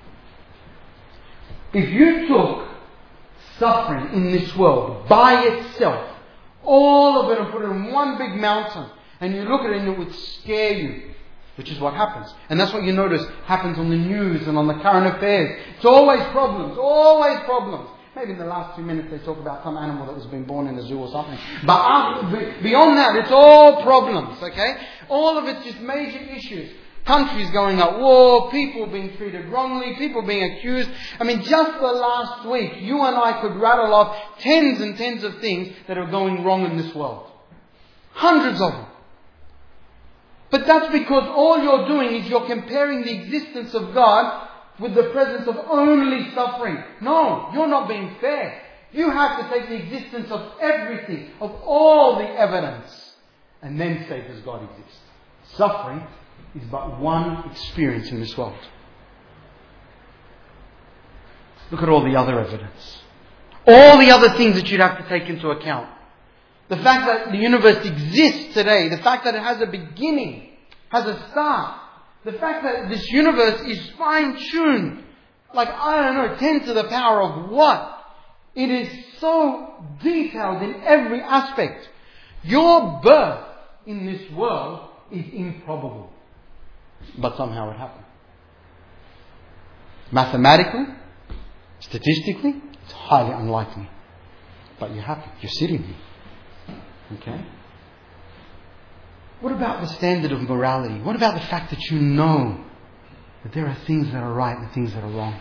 If you took suffering in this world by itself, all of it, and put it in one big mountain, and you look at it and it would scare you, which is what happens. And that's what you notice happens on the news and on the current affairs. It's always problems, always problems. Maybe in the last few minutes they talk about some animal that was being born in a zoo or something. But uh, beyond that, it's all problems, okay? All of it's just major issues. Countries going at war, people being treated wrongly, people being accused. I mean, just the last week, you and I could rattle off tens and tens of things that are going wrong in this world. Hundreds of them. But that's because all you're doing is you're comparing the existence of God with the presence of only suffering. No, you're not being fair. You have to take the existence of everything, of all the evidence, and then say, does God exist? Suffering is but one experience in this world. Look at all the other evidence. All the other things that you'd have to take into account. The fact that the universe exists today, the fact that it has a beginning, has a start, the fact that this universe is fine-tuned, like, I don't know, ten to the power of what? It is so detailed in every aspect. Your birth in this world is improbable. But somehow it happened. Mathematically, statistically, it's highly unlikely. But you're happy. You're sitting here. Okay? What about the standard of morality? What about the fact that you know that there are things that are right and things that are wrong?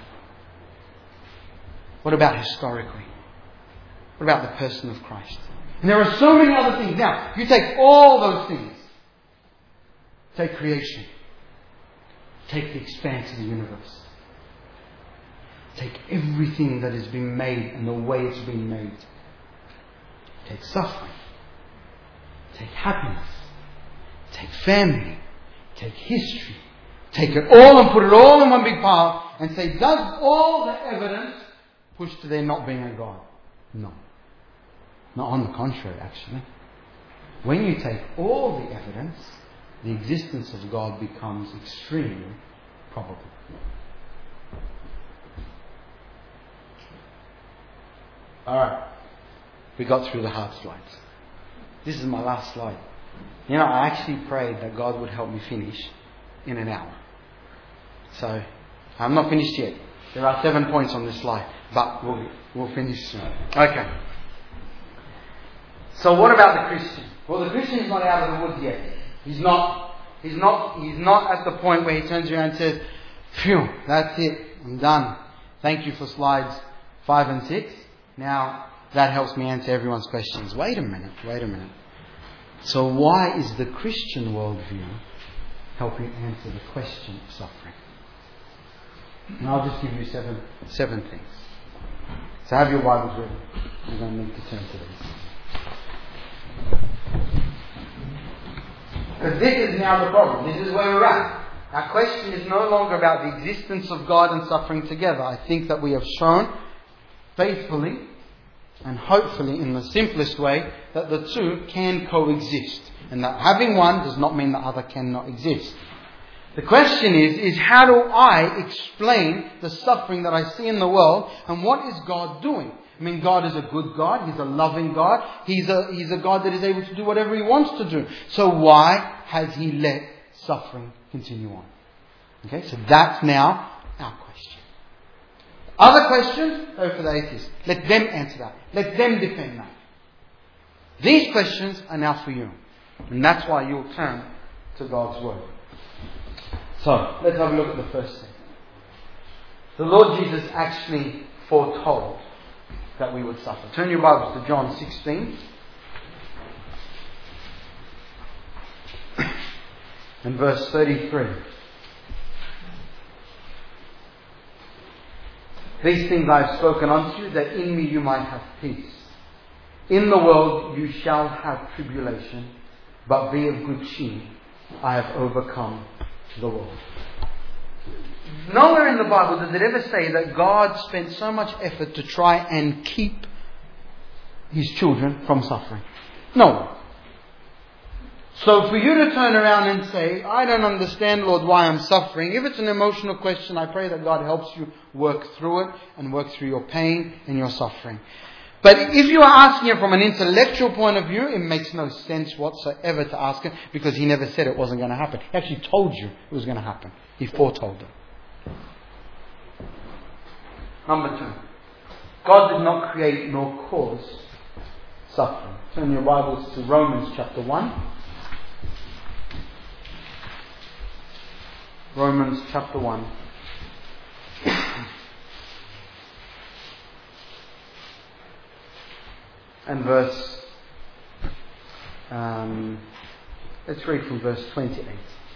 What about historically? What about the person of Christ? And there are so many other things. Now, you take all those things. Take creation. Take the expanse of the universe. Take everything that is being made and the way it's being made. Take suffering. Take happiness. Take family. Take history. Take it all and put it all in one big pile and say, does all the evidence push to there not being a God? No. Not on the contrary, actually. When you take all the evidence, the existence of God becomes extremely probable. Alright. We got through the hard slides. This is my last slide. You know, I actually prayed that God would help me finish in an hour. So, I'm not finished yet. There are seven points on this slide. But we'll, we'll finish soon. Okay. So what about the Christian? Well, the Christian is not out of the woods yet. He's not, he's not, he's not at the point where he turns around and says, phew, that's it. I'm done. Thank you for slides five and six. Now, that helps me answer everyone's questions. Wait a minute, wait a minute. So why is the Christian worldview helping answer the question of suffering? And I'll just give you seven, seven things. So have your Bibles ready. You're going to need to turn to these. Because this is now the problem. This is where we're at. Our question is no longer about the existence of God and suffering together. I think that we have shown faithfully and hopefully in the simplest way that the two can coexist. And that having one does not mean the other cannot exist. The question is, is how do I explain the suffering that I see in the world and what is God doing? I mean, God is a good God. He's a loving God. He's a, he's a God that is able to do whatever He wants to do. So why has He let suffering continue on? Okay, so that's now our question. Other questions, go for the atheists. Let them answer that. Let them defend that. These questions are now for you. And that's why you'll turn to God's Word. So, let's have a look at the first thing. The Lord Jesus actually foretold that we would suffer. Turn your Bibles to John sixteen. And verse thirty-three. These things I have spoken unto you, that in me you might have peace. In the world you shall have tribulation, but be of good cheer. I have overcome the world. Nowhere in the Bible does it ever say that God spent so much effort to try and keep His children from suffering. No. So for you to turn around and say, I don't understand, Lord, why I'm suffering. If it's an emotional question, I pray that God helps you work through it and work through your pain and your suffering. But if you are asking it from an intellectual point of view, it makes no sense whatsoever to ask it, because He never said it wasn't going to happen. He actually told you it was going to happen. He foretold it. Number two. God did not create nor cause suffering. Turn your Bibles to Romans chapter one. Romans chapter one. And verse, um, let's read from verse twenty-eight.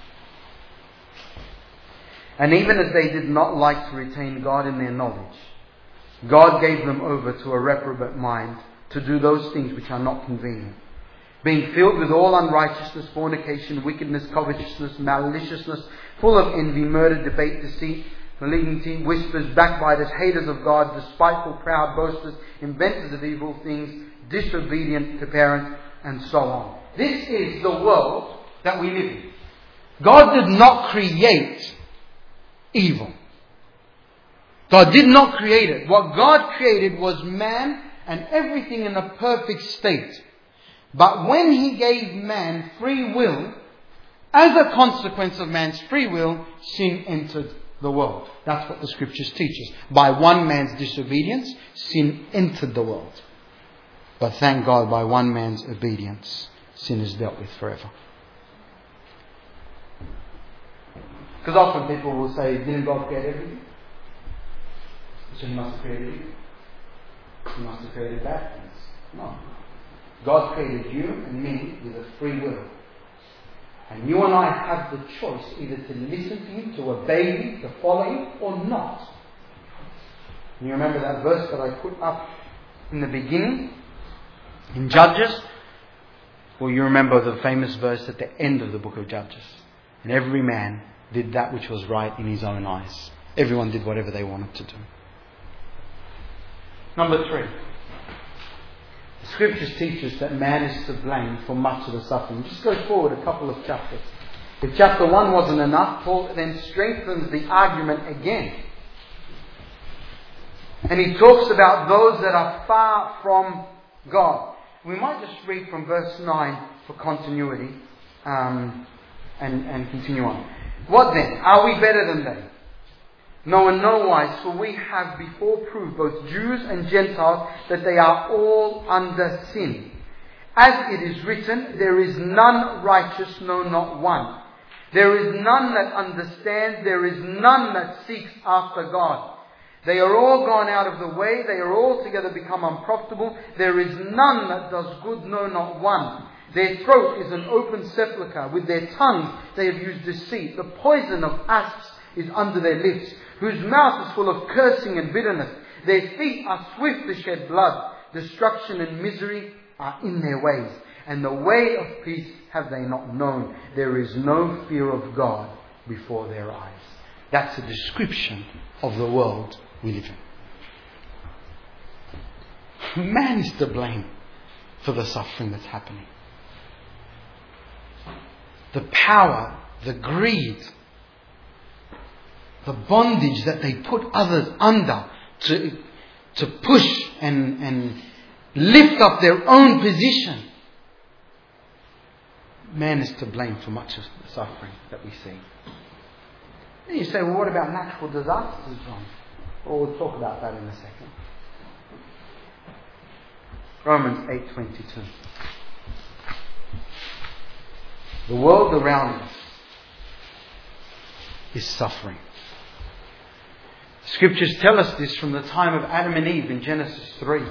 And even as they did not like to retain God in their knowledge, God gave them over to a reprobate mind to do those things which are not convenient, being filled with all unrighteousness, fornication, wickedness, covetousness, maliciousness, full of envy, murder, debate, deceit, malignity, whispers, backbiters, haters of God, despiteful, proud, boasters, inventors of evil things, disobedient to parents, and so on. This is the world that we live in. God did not create evil. God did not create it. What God created was man and everything in a perfect state. But when He gave man free will, as a consequence of man's free will, sin entered the world. That's what the Scriptures teach us. By one man's disobedience, sin entered the world. But thank God, by one man's obedience, sin is dealt with forever. Because often people will say, didn't God create everything? So He must have created evil. He must have created bad things. No. God created you and me with a free will. And you and I have the choice either to listen to Him, to obey Him, to follow Him, or not. And you remember that verse that I put up in the beginning? In Judges? Well, you remember the famous verse at the end of the book of Judges. And every man did that which was right in his own eyes. Everyone did whatever they wanted to do. Number three. The Scriptures teach us that man is to blame for much of the suffering. Just go forward a couple of chapters. If chapter one wasn't enough, Paul then strengthens the argument again. And he talks about those that are far from God. We might just read from verse nine for continuity um, and, and continue on. What then? Are we better than they? No, in no wise, for we have before proved, both Jews and Gentiles, that they are all under sin. As it is written, there is none righteous, no, not one. There is none that understands, there is none that seeks after God. They are all gone out of the way, they are altogether become unprofitable. There is none that does good, no, not one. Their throat is an open sepulchre. With their tongues they have used deceit. The poison of asps is under their lips, whose mouth is full of cursing and bitterness. Their feet are swift to shed blood. Destruction and misery are in their ways, and the way of peace have they not known. There is no fear of God before their eyes. That's a description of the world we live in. Man is to blame for the suffering that's happening. The power, the greed, the bondage that they put others under to, to push and, and lift up their own position. Man is to blame for much of the suffering that we see. Then you say, well, what about natural disasters, John? Well, we'll talk about that in a second. Romans eight twenty-two. The world around us is suffering. Scriptures tell us this from the time of Adam and Eve in Genesis three.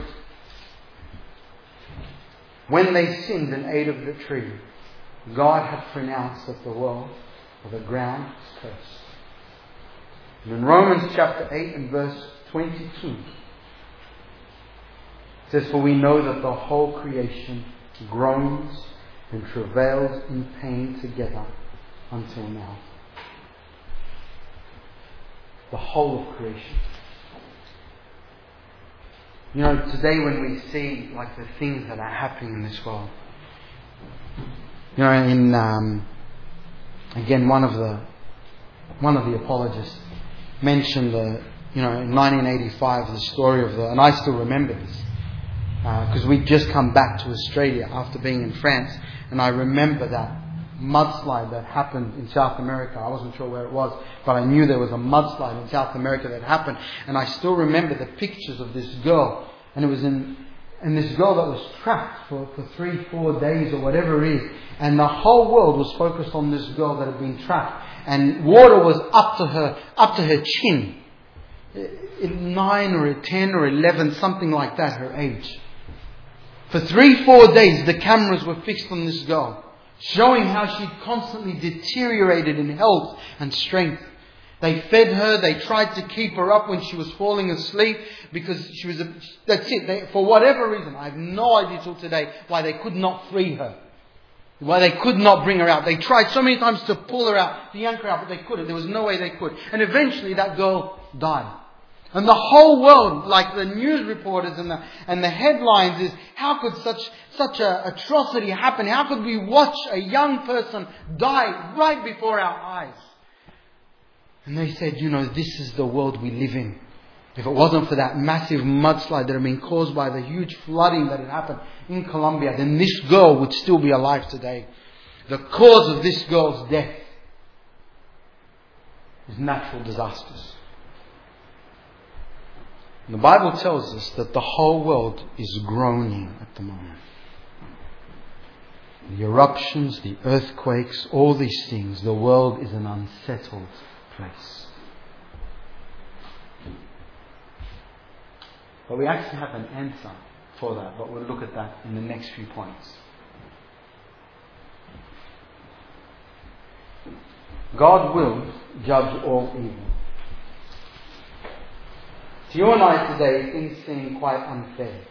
When they sinned and ate of the tree, God had pronounced that the world or the ground was cursed. And in Romans chapter eight and verse twenty-two, it says, "For we know that the whole creation groans and travails in pain together until now." The whole of creation. You know, today when we see like the things that are happening in this world, you know, in um, again one of the one of the apologists mentioned the you know in nineteen eighty-five the story of the, and I still remember this because uh, we'd just come back to Australia after being in France, and I remember that mudslide that happened in South America. I wasn't sure where it was, but I knew there was a mudslide in South America that happened, and I still remember the pictures of this girl, and it was in and this girl that was trapped for, for three, four days or whatever it is, and the whole world was focused on this girl that had been trapped, and water was up to her up to her chin, nine or ten or eleven, something like that, her age. For three, four days, the cameras were fixed on this girl, showing how she constantly deteriorated in health and strength. They fed her, they tried to keep her up when she was falling asleep because she was, a, that's it, they, for whatever reason, I have no idea till today why they could not free her. Why they could not bring her out. They tried so many times to pull her out, to yank her out, but they couldn't. There was no way they could. And eventually that girl died. And the whole world, like the news reporters and the and the headlines is, how could such such a atrocity happen? How could we watch a young person die right before our eyes? And they said, you know, this is the world we live in. If it wasn't for that massive mudslide that had been caused by the huge flooding that had happened in Colombia, then this girl would still be alive today. The cause of this girl's death is natural disasters. The Bible tells us that the whole world is groaning at the moment. The eruptions, the earthquakes, all these things, the world is an unsettled place. But we actually have an answer for that, but we'll look at that in the next few points. God will judge all evil. To you and I today, things seem quite unfair.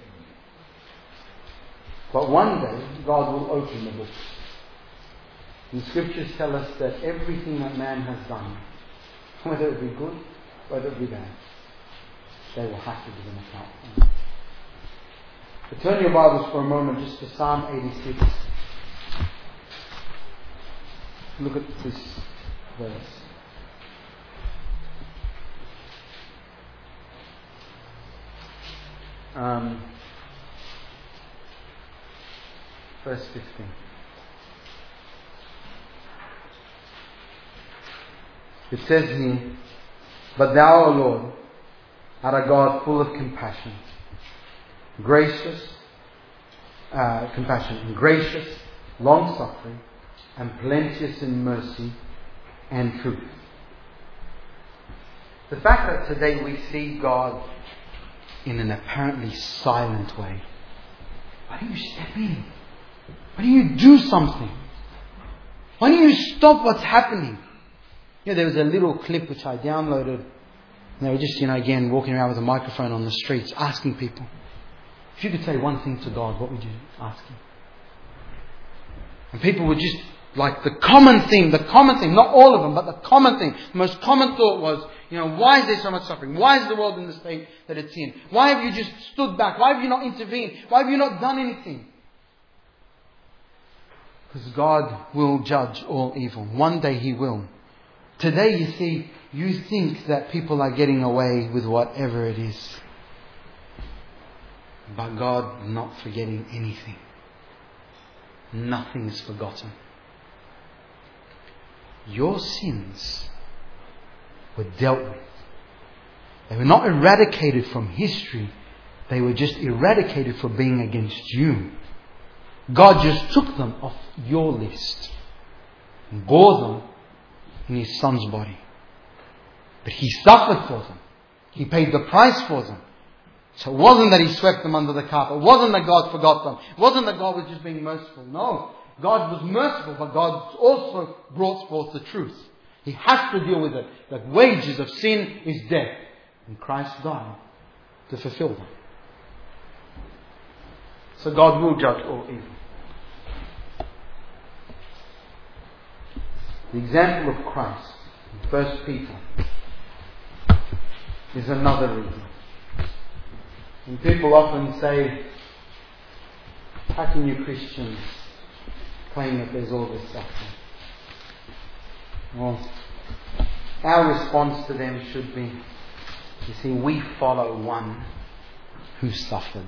But one day, God will open the books. And scriptures tell us that everything that man has done, whether it be good, whether it be bad, they will have to give an account for it. But turn your Bibles for a moment just to Psalm eighty-six. Look at this verse. Um, verse fifteen. It says here, "But thou, O Lord, art a God full of compassion, gracious, uh, compassion, and gracious, long-suffering, and plenteous in mercy and truth." The fact that today we see God in an apparently silent way. Why don't you step in? Why don't you do something? Why don't you stop what's happening? You know, there was a little clip which I downloaded, and they were just, you know, again, walking around with a microphone on the streets, asking people, if you could say one thing to God, what would you ask Him? And people would just, like the common thing, the common thing, not all of them, but the common thing, the most common thought was, you know, why is there so much suffering? Why is the world in the state that it's in? Why have you just stood back? Why have you not intervened? Why have you not done anything? Because God will judge all evil. One day He will. Today, you see, you think that people are getting away with whatever it is. But God is not forgetting anything. Nothing is forgotten. Your sins were dealt with. They were not eradicated from history. They were just eradicated for being against you. God just took them off your list and bore them in His Son's body. But He suffered for them. He paid the price for them. So it wasn't that He swept them under the carpet. It wasn't that God forgot them. It wasn't that God was just being merciful. No. God was merciful, but God also brought forth the truth. He has to deal with it. The wages of sin is death. And Christ died to fulfill them. So God will judge all evil. The example of Christ in First Peter is another reason. And people often say, how can you Christians claim that there's all this suffering? Well, our response to them should be, you see, we follow one who suffered.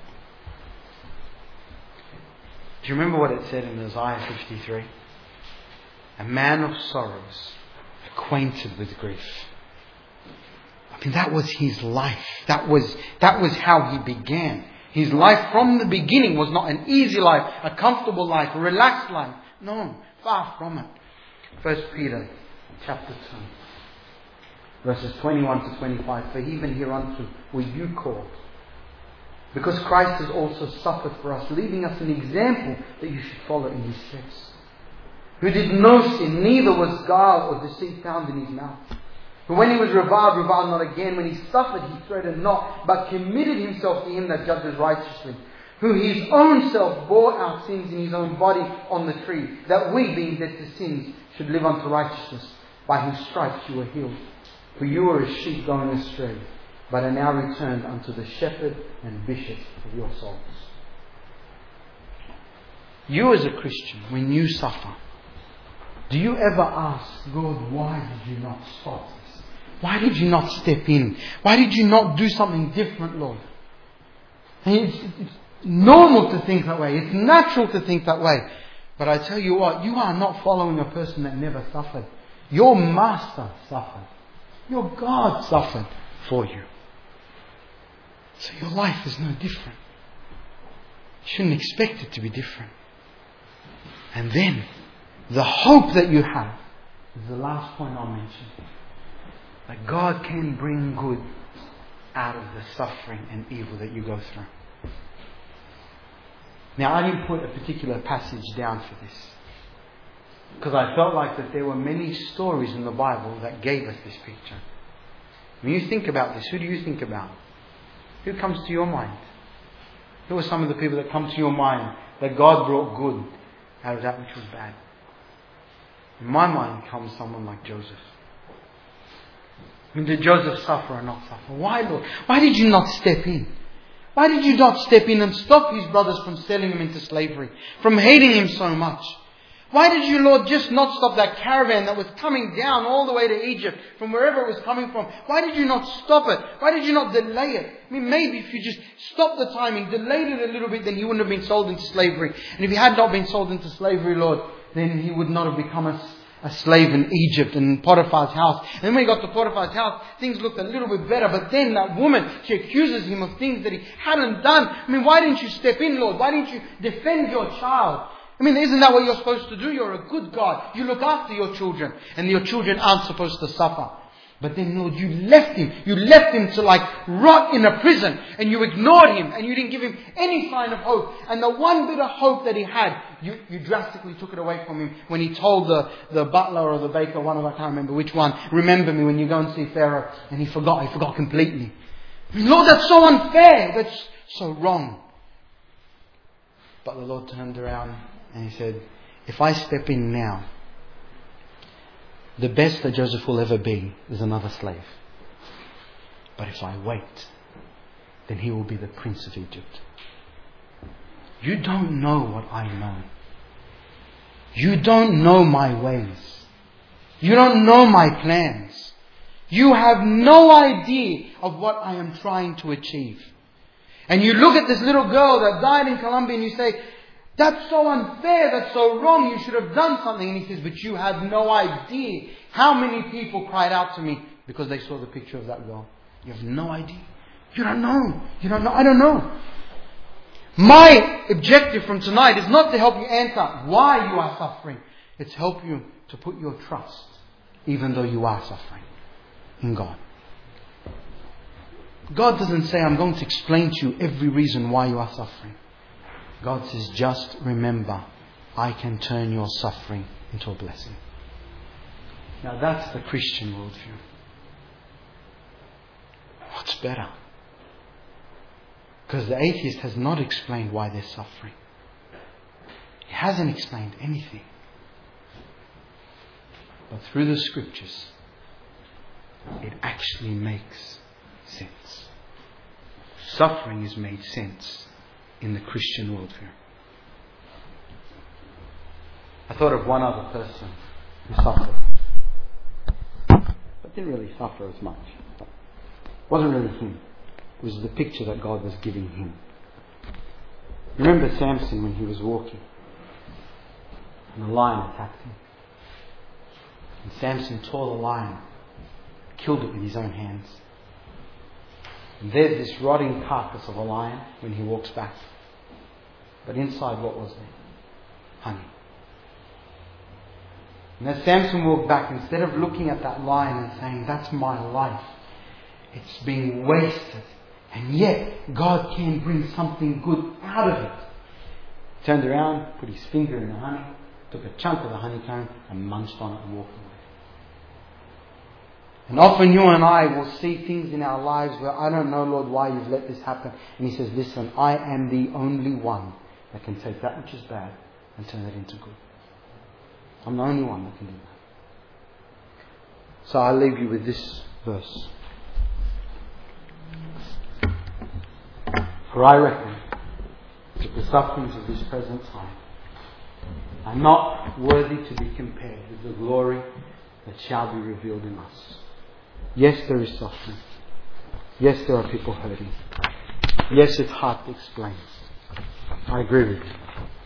Do you remember what it said in Isaiah fifty-three? A man of sorrows, acquainted with grief. I mean, that was his life. That was, that was how he began. His life from the beginning was not an easy life, a comfortable life, a relaxed life. No, far from it. First Peter chapter two, verses twenty-one to twenty-five. For even hereunto were you called, because Christ has also suffered for us, leaving us an example that you should follow in His steps. Who did no sin, neither was guile or deceit found in His mouth. For when He was reviled, reviled not again. When He suffered, He threatened not, but committed Himself to Him that judges righteously. Who His own self bore our sins in His own body on the tree, that we, being dead to sins, should live unto righteousness. By His stripes you were healed. For you were as sheep going astray, but are now returned unto the shepherd and bishop of your souls. You as a Christian, when you suffer, do you ever ask, God, why did you not stop this? Why did you not step in? Why did you not do something different, Lord? And it's, it's normal to think that way. It's natural to think that way. But I tell you what, you are not following a person that never suffered. Your Master suffered. Your God suffered for you. So your life is no different. You shouldn't expect it to be different. And then, the hope that you have is the last point I'll mention. That God can bring good out of the suffering and evil that you go through. Now, I didn't put a particular passage down for this, because I felt like that there were many stories in the Bible that gave us this picture. When you think about this, who do you think about? Who comes to your mind? Who are some of the people that come to your mind that God brought good out of that which was bad? In my mind comes someone like Joseph. I mean, did Joseph suffer or not suffer? Why, Lord? Why did you not step in? Why did you not step in and stop his brothers from selling him into slavery, from hating him so much? Why did you, Lord, just not stop that caravan that was coming down all the way to Egypt from wherever it was coming from? Why did you not stop it? Why did you not delay it? I mean, maybe if you just stopped the timing, delayed it a little bit, then he wouldn't have been sold into slavery. And if he had not been sold into slavery, Lord, then he would not have become a, a slave in Egypt and in Potiphar's house. And then when he got to Potiphar's house, things looked a little bit better. But then that woman, she accuses him of things that he hadn't done. I mean, why didn't you step in, Lord? Why didn't you defend your child? I mean, isn't that what you're supposed to do? You're a good God. You look after your children. And your children aren't supposed to suffer. But then, Lord, you left him. You left him to like rot in a prison. And you ignored him. And you didn't give him any sign of hope. And the one bit of hope that he had, you, you drastically took it away from him when he told the, the butler or the baker, one of I can't remember which one, remember me when you go and see Pharaoh. And he forgot. He forgot completely. I mean, Lord, that's so unfair. That's so wrong. But the Lord turned around and he said, if I step in now, the best that Joseph will ever be is another slave. But if I wait, then he will be the prince of Egypt. You don't know what I know. You don't know my ways. You don't know my plans. You have no idea of what I am trying to achieve. And you look at this little girl that died in Colombia and you say, that's so unfair, that's so wrong, you should have done something. And he says, but you have no idea how many people cried out to me because they saw the picture of that girl. You have no idea. You don't know. You don't know. I don't know. My objective from tonight is not to help you answer why you are suffering. It's help you to put your trust, even though you are suffering, in God. God doesn't say, I'm going to explain to you every reason why you are suffering. God says, just remember, I can turn your suffering into a blessing. Now that's the Christian worldview. What's better? Because the atheist has not explained why they're suffering. He hasn't explained anything. But through the scriptures, it actually makes sense. Suffering is made sense in the Christian worldview. I thought of one other person who suffered, but didn't really suffer as much. It wasn't really him. It was the picture that God was giving him. Remember Samson when he was walking and the lion attacked him? And Samson tore the lion, killed it with his own hands. And there's this rotting carcass of a lion when he walks back. But inside, what was there? Honey. And as Samson walked back, instead of looking at that lion and saying, that's my life, it's being wasted, and yet God can bring something good out of it. He turned around, put his finger in the honey, took a chunk of the honeycomb and munched on it and walked away. And often you and I will see things in our lives where, I don't know, Lord, why you've let this happen. And He says, listen, I am the only one that can take that which is bad and turn it into good. I'm the only one that can do that. So I leave you with this verse. For I reckon that the sufferings of this present time are not worthy to be compared with the glory that shall be revealed in us. Yes, there is suffering. Yes, there are people hurting. Yes, it's hard to explain. I agree with you.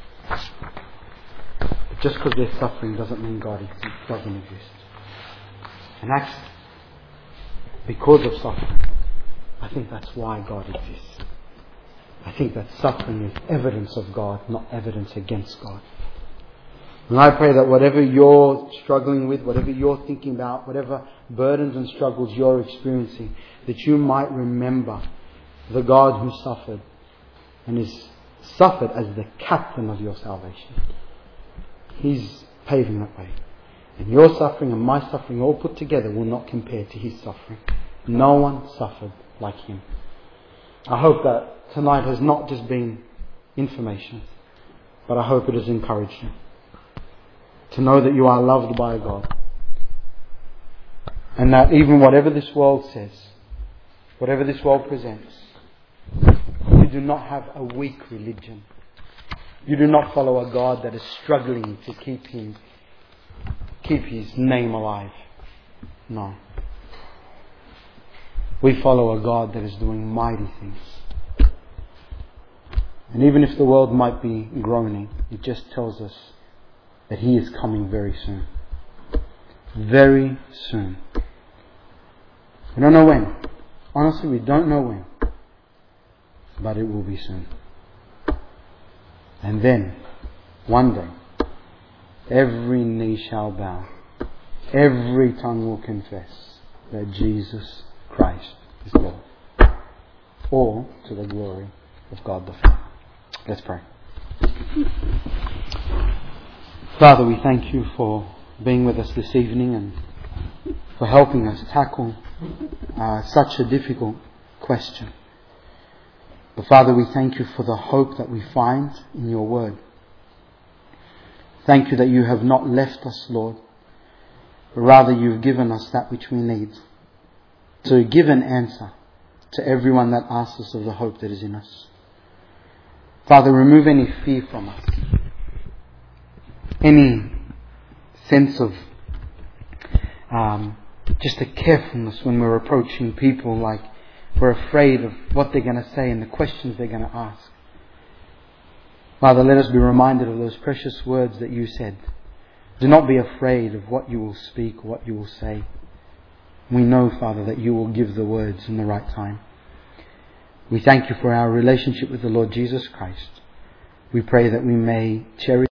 But just because they're suffering doesn't mean God exists, doesn't exist. And actually, because of suffering, I think that's why God exists. I think that suffering is evidence of God, not evidence against God. And I pray that whatever you're struggling with, whatever you're thinking about, whatever burdens and struggles you're experiencing, that you might remember the God who suffered and is suffered as the captain of your salvation. He's paving that way. And your suffering and my suffering all put together will not compare to His suffering. No one suffered like Him. I hope that tonight has not just been information, but I hope it has encouraged you to know that you are loved by God. And that even whatever this world says, whatever this world presents, you do not have a weak religion. You do not follow a God that is struggling to keep him, keep His name alive. No. We follow a God that is doing mighty things. And even if the world might be groaning, it just tells us that He is coming very soon. Very soon. We don't know when. Honestly, we don't know when. But it will be soon. And then, one day, every knee shall bow. Every tongue will confess that Jesus Christ is Lord. All to the glory of God the Father. Let's pray. Father, we thank You for being with us this evening and for helping us tackle uh, such a difficult question. But Father, we thank You for the hope that we find in Your Word. Thank You that You have not left us, Lord, but rather You've given us that which we need to give an answer to everyone that asks us of the hope that is in us. Father, remove any fear from us. Any sense of um, just a carefulness when we're approaching people, like we're afraid of what they're going to say and the questions they're going to ask. Father, let us be reminded of those precious words that You said. Do not be afraid of what you will speak or what you will say. We know, Father, that you will give the words in the right time. We thank you for our relationship with the Lord Jesus Christ. We pray that we may cherish